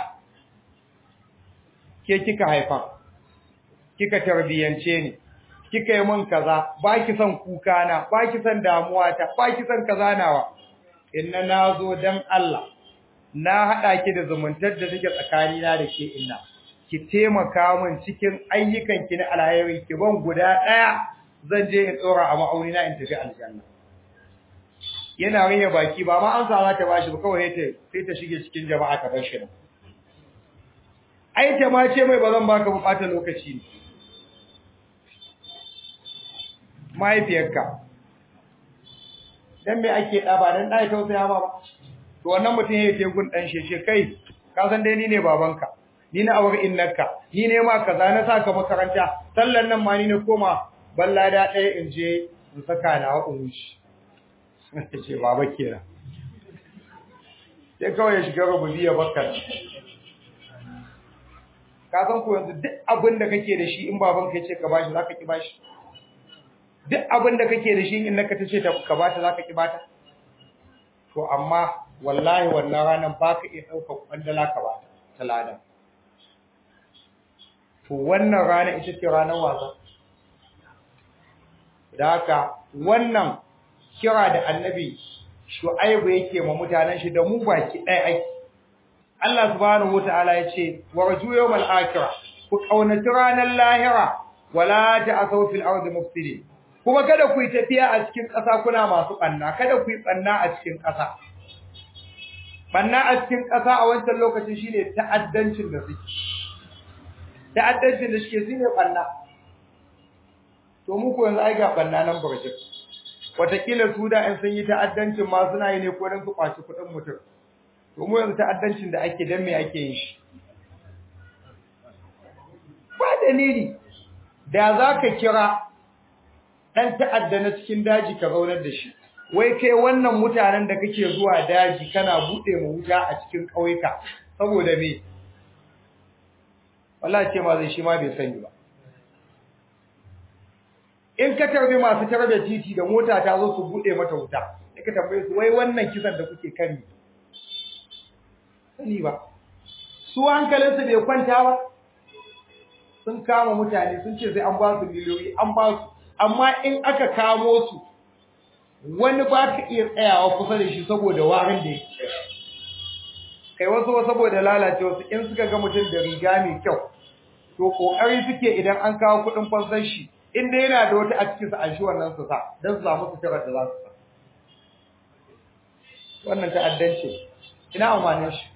ke kika haifa kika tarbiyance ni kika yi min kaza baki son kuka na baki son damuwa ta baki son kaza nawa inna nazo dan Allah na hada ki da zumuntar da take tsakani na da ke inna ki taimaka min cikin ayyukan ki na alheri ki ban guda daya zan je in tsora a ma'auni na in tafi aljanna yana riya baki ba ma an sa ta bashi ba kawai ta sai ta shige cikin jama'a ta bar shi ai ta ma ce mai bazan baka bukata lokaci ne mahaifiyarka dan me ake da ba dan dai tausaya ma ba to wannan mutum yayin te gun dan sheshe kai ka san dai ni ne babanka ni na awar innaka ni ne ma kaza na saka makaranta sallan nan ma ni ne koma balla da ɗaya in je in saka na wa unshi ce baba kenan sai kawai ya shiga rububiyya bakkar ka san ko yanzu duk abin da kake da shi in babanka ya ce ka bashi zaka ki bashi duk abin da kake da shi in naka tace ta ka bata zaka ki bata to amma wallahi wannan ranan baka iya dauka kwandala ka bata talada to wannan rana ita ce ranar wasa da haka wannan kira da annabi Shu'aibu yake ma mutanen shi da mu baki ɗaya ake Allah subhanahu wataala yace warju yawmal akhirah ku kaunaci ranar lahira wala ta'asaw fil ardi mufsidin kuma kada ku yi tafiya a cikin ƙasa kuna masu banna kada ku yi banna a cikin ƙasa banna a cikin ƙasa a wancan lokacin shine ta'addancin da suke ta'addancin da suke shine banna to mu ko yanzu ai ga banna nan barjin watakila su da in sun yi ta'addancin ma suna yi ne ko dan su kwaci kuɗin mutum to mu yanzu ta'addancin da ake dan me ake yin shi ba dalili da zaka kira dan ta'adda na cikin daji ka zaunar da shi wai kai wannan mutanen da kake zuwa daji kana bude mu wuta a cikin kauyuka saboda me wallahi ce ma zai shi ma bai sani ba in ka tarbe masu tarbe titi da mota ta zo su bude mata wuta sai ka tambaye su wai wannan kisan da kuke kani sani ba su hankalinsu bai kwanta ba sun kama mutane sun ce sai an ba su miliyoyi an ba su amma in aka kamo su wani ba ka iya tsayawa kusa da shi saboda warin da yake kai wasu ba saboda lalacewa su in suka ga mutum da riga mai kyau to kokari suke idan an kawo kudin fansar shi inda yana da wata a cikin sa an shi wannan su sa dan su samu suturar da za su sa wannan ta'addanci ina amfanin shi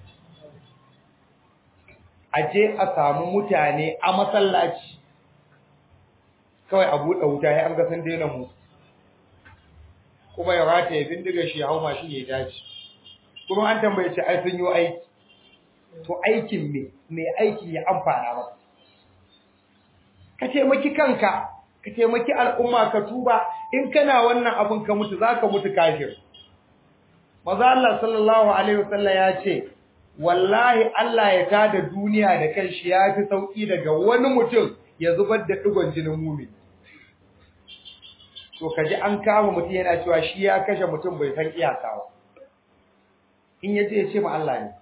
aje a samu mutane a masallaci kawai a buɗe wuta ya an ga san daina mu kuma ya rata ya bindiga shi ya hau mashin ya dace kuma an tambaye shi ai sun yi aiki to aikin me me aiki ya amfana ba ka taimaki kanka ka taimaki al'umma ka tuba in kana wannan abun ka mutu zaka mutu kafir manzo Allah sallallahu alaihi wasallam ya ce wallahi Allah ya tada duniya da kanshi ya fi sauki daga wani mutum ya zubar da digon jinin mumin to kaji an kama mutum yana cewa shi ya kashe mutum bai san iyaka ba in yaje ya ce ma Allah ne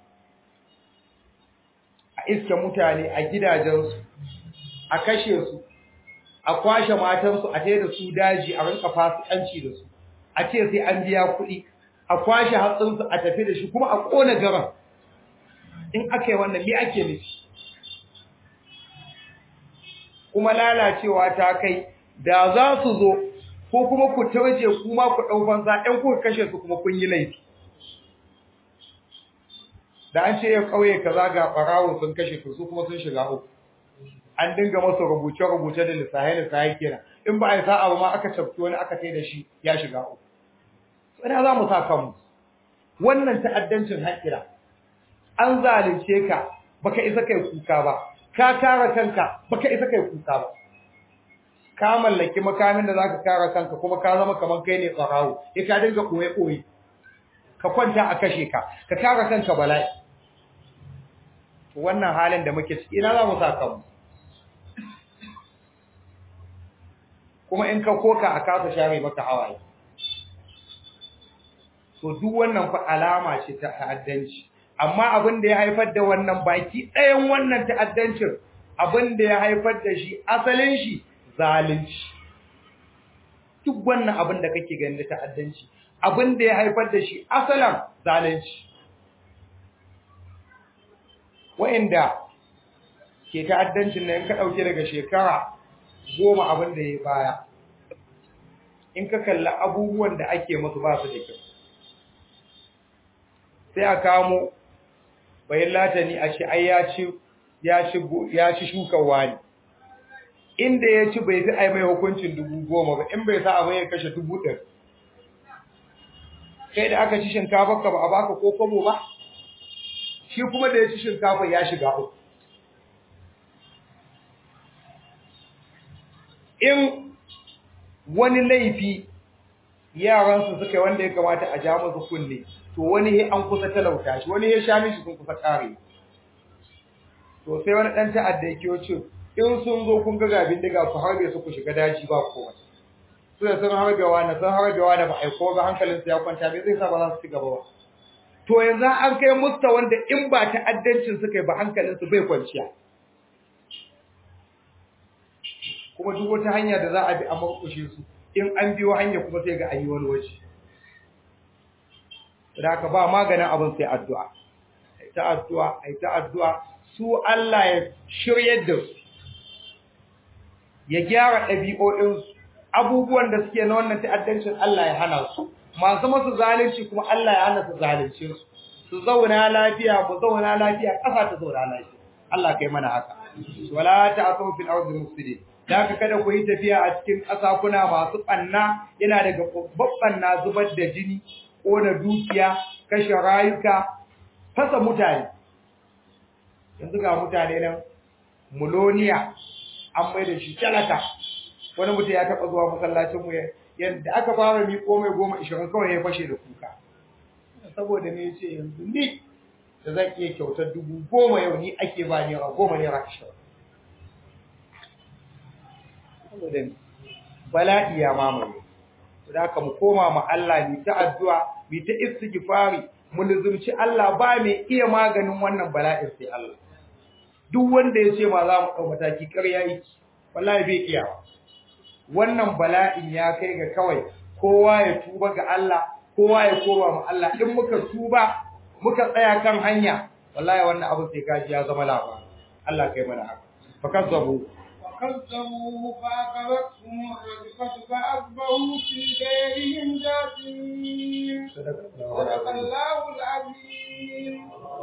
a iske mutane a gidajensu a kashe su a kwashe matansu a tayi da su daji a rinka fasikanci da su a ce sai an biya kuɗi a kwashe hatsinsu a tafi da shi kuma a kona garan in aka yi wannan me ake nufi kuma lalacewa ta kai da za su zo ko kuma ku tauje kuma ku dau fansa ɗan ku kashe su kuma kun yi laifi da an ce ya kauye kaza ga barawo sun kashe su su kuma sun shiga uku an dinga masa rubuce rubuce da lissahi lissahi kenan in ba a yi sa'a ba ma aka cafki wani aka tai da shi ya shiga uku ina za mu sa kanmu wannan ta'addancin haƙira an zalunce ka baka isa kai kuka ba ka kare kanka baka isa kai kuka ba ka mallaki makamin da zaka kare kanka kuma ka zama kaman kai ne tsarawo sai ka dinga koye koye ka kwanta a kashe ka ka kare kanka bala'i wannan halin da muke ciki ina za mu saka mu kuma in ka koka a kasa share maka hawaye to duk wannan fa alama ce ta ta'addanci amma abin da ya haifar da wannan baki ɗayan wannan ta'addancin abin da ya haifar da shi asalin shi zalunci duk wannan abin da kake ganin da ta'addanci abin da ya haifar da shi asalan zalunci wa'inda ke ta'addancin nan ka dauke daga shekara goma abin da ya baya in ka kalla abubuwan da ake musu ba su da kyau sai a kamo bayan latani a shi ai ya ci ya ci ya ci shukan wani inda ya ci bai fi ai mai hukuncin dubu goma ba in bai sa abin ya kashe dubu ɗari kai da aka ci shinkafa ka ba a baka ko kwabo ba shi kuma da ya ci shinkafa ya shiga uku in wani laifi yaransu suka yi wanda ya kamata a ja musu kunne to wani he an kusa talauta shi wani he sha mishi sun kusa kare to sai wani dan ta'adda yake yace in sun zo kun ga gabin diga ku harbe su ku shiga daji ba komai su da sun harbe wani sun harbe wani ba aiko ga hankalin su ya kwanta bai zai sa ba za su ci gaba ba to yanzu an kai musta wanda in ba ta'addancin suka yi ba hankalin su bai kwanciya kuma duk wata hanya da za a bi a murƙushe su in an biyo hanya kuma sai ga ayi wani waje da haka ba maganin abin sai addu'a ai ta addu'a ai ta addu'a su Allah ya shiryar da su ya gyara ɗabi'o'in su abubuwan da suke na wannan ta'addancin Allah ya hana su masu masu zalunci kuma Allah ya hana su zalunce su su zauna lafiya mu zauna lafiya ƙasa ta zauna lafiya Allah kai mana haka wala ta'tu fil ardi mufsidin da ka kada ku yi tafiya a cikin ƙasa kuna masu ɓanna yana daga babban na zubar da jini ƙona dukiya kashe rayuka fasa mutane yanzu ga mutane nan muloniya an mai da shi talaka wani mutum ya taɓa zuwa masallacinmu yadda aka fara miƙo mai goma ishirin kawai ya fashe da kuka saboda ne ce yanzu ni da zan iya kyautar dubu goma yau ni ake ba naira goma naira ashirin saboda bala'i ya mamaye da haka mu koma ma Allah mu ta addu'a mu ta istighfari mu luzumci Allah ba mai iya maganin wannan bala'in sai Allah duk wanda ya ce ma za mu ɗau mataki ƙarya yake wallahi bai iya wannan bala'in ya kai ga kawai kowa ya tuba ga Allah kowa ya koma ma Allah in muka tuba muka tsaya kan hanya wallahi wannan abu sai kaji ya zama labari Allah kai mana haka fakazzabu فكذبوه فأخذتهم الرجفة فأصبحوا في دارهم جاثمين صدق الله العظيم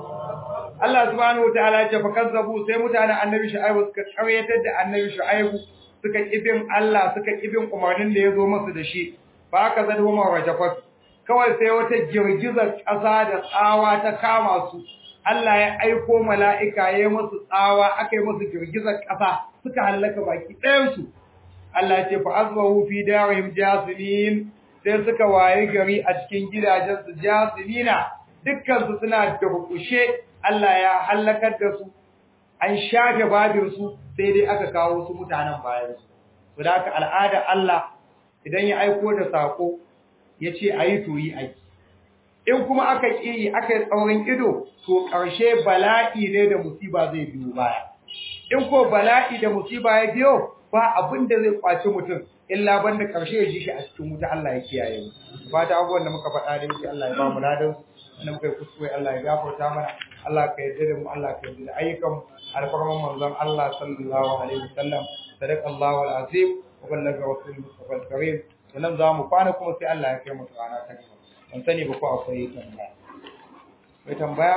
Allah subhanahu wataala ya ce fakazzabu sai mutanen annabi Shu'aibu suka karyatar da annabi Shu'aibu suka kibin Allah suka kibin umarnin da yazo musu da shi fa aka zadu mu rajafat kawai sai wata girgizar ƙasa da tsawa ta kama su Allah ya aiko mala'ika ya yi musu tsawa aka yi musu girgizar ƙasa suka hallaka baki ɗayan su Allah ya ce fa azbahu fi darihim jasimin sai suka waye gari a cikin gidajen su jasimina dukkan su suna durkushe Allah ya hallakar da su an shafe babin su sai dai aka kawo su mutanen bayan su to da haka al'ada Allah idan ya aiko da sako yace ayi to yi aiki in kuma aka ki aka yi tsaurin ido to karshe bala'i ne da musiba zai biyo baya in ko bala'i da musiba ya biyo ba abin da zai kwaci mutum illa banda karshe ya ji shi a cikin wuta Allah ya kiyaye mu fata abubuwan da muka faɗa da yake Allah ya ba mu ladan wanda muka yi kuskure Allah ya gafarta mana Allah ka yarda da mu Allah ka yarda da ayyukan alfarman manzon Allah sallallahu alaihi wasallam sadaqallahu alazim wa ballaga rasuluhu wal karim sannan za mu kwana kuma sai Allah ya kai mu rana ta gaba ban sani ba ko akwai tambaya akwai tambaya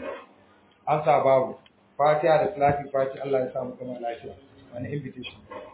an sa babu fatiha da salati fatiha Allah ya sa mu kuma lafiya wani invitation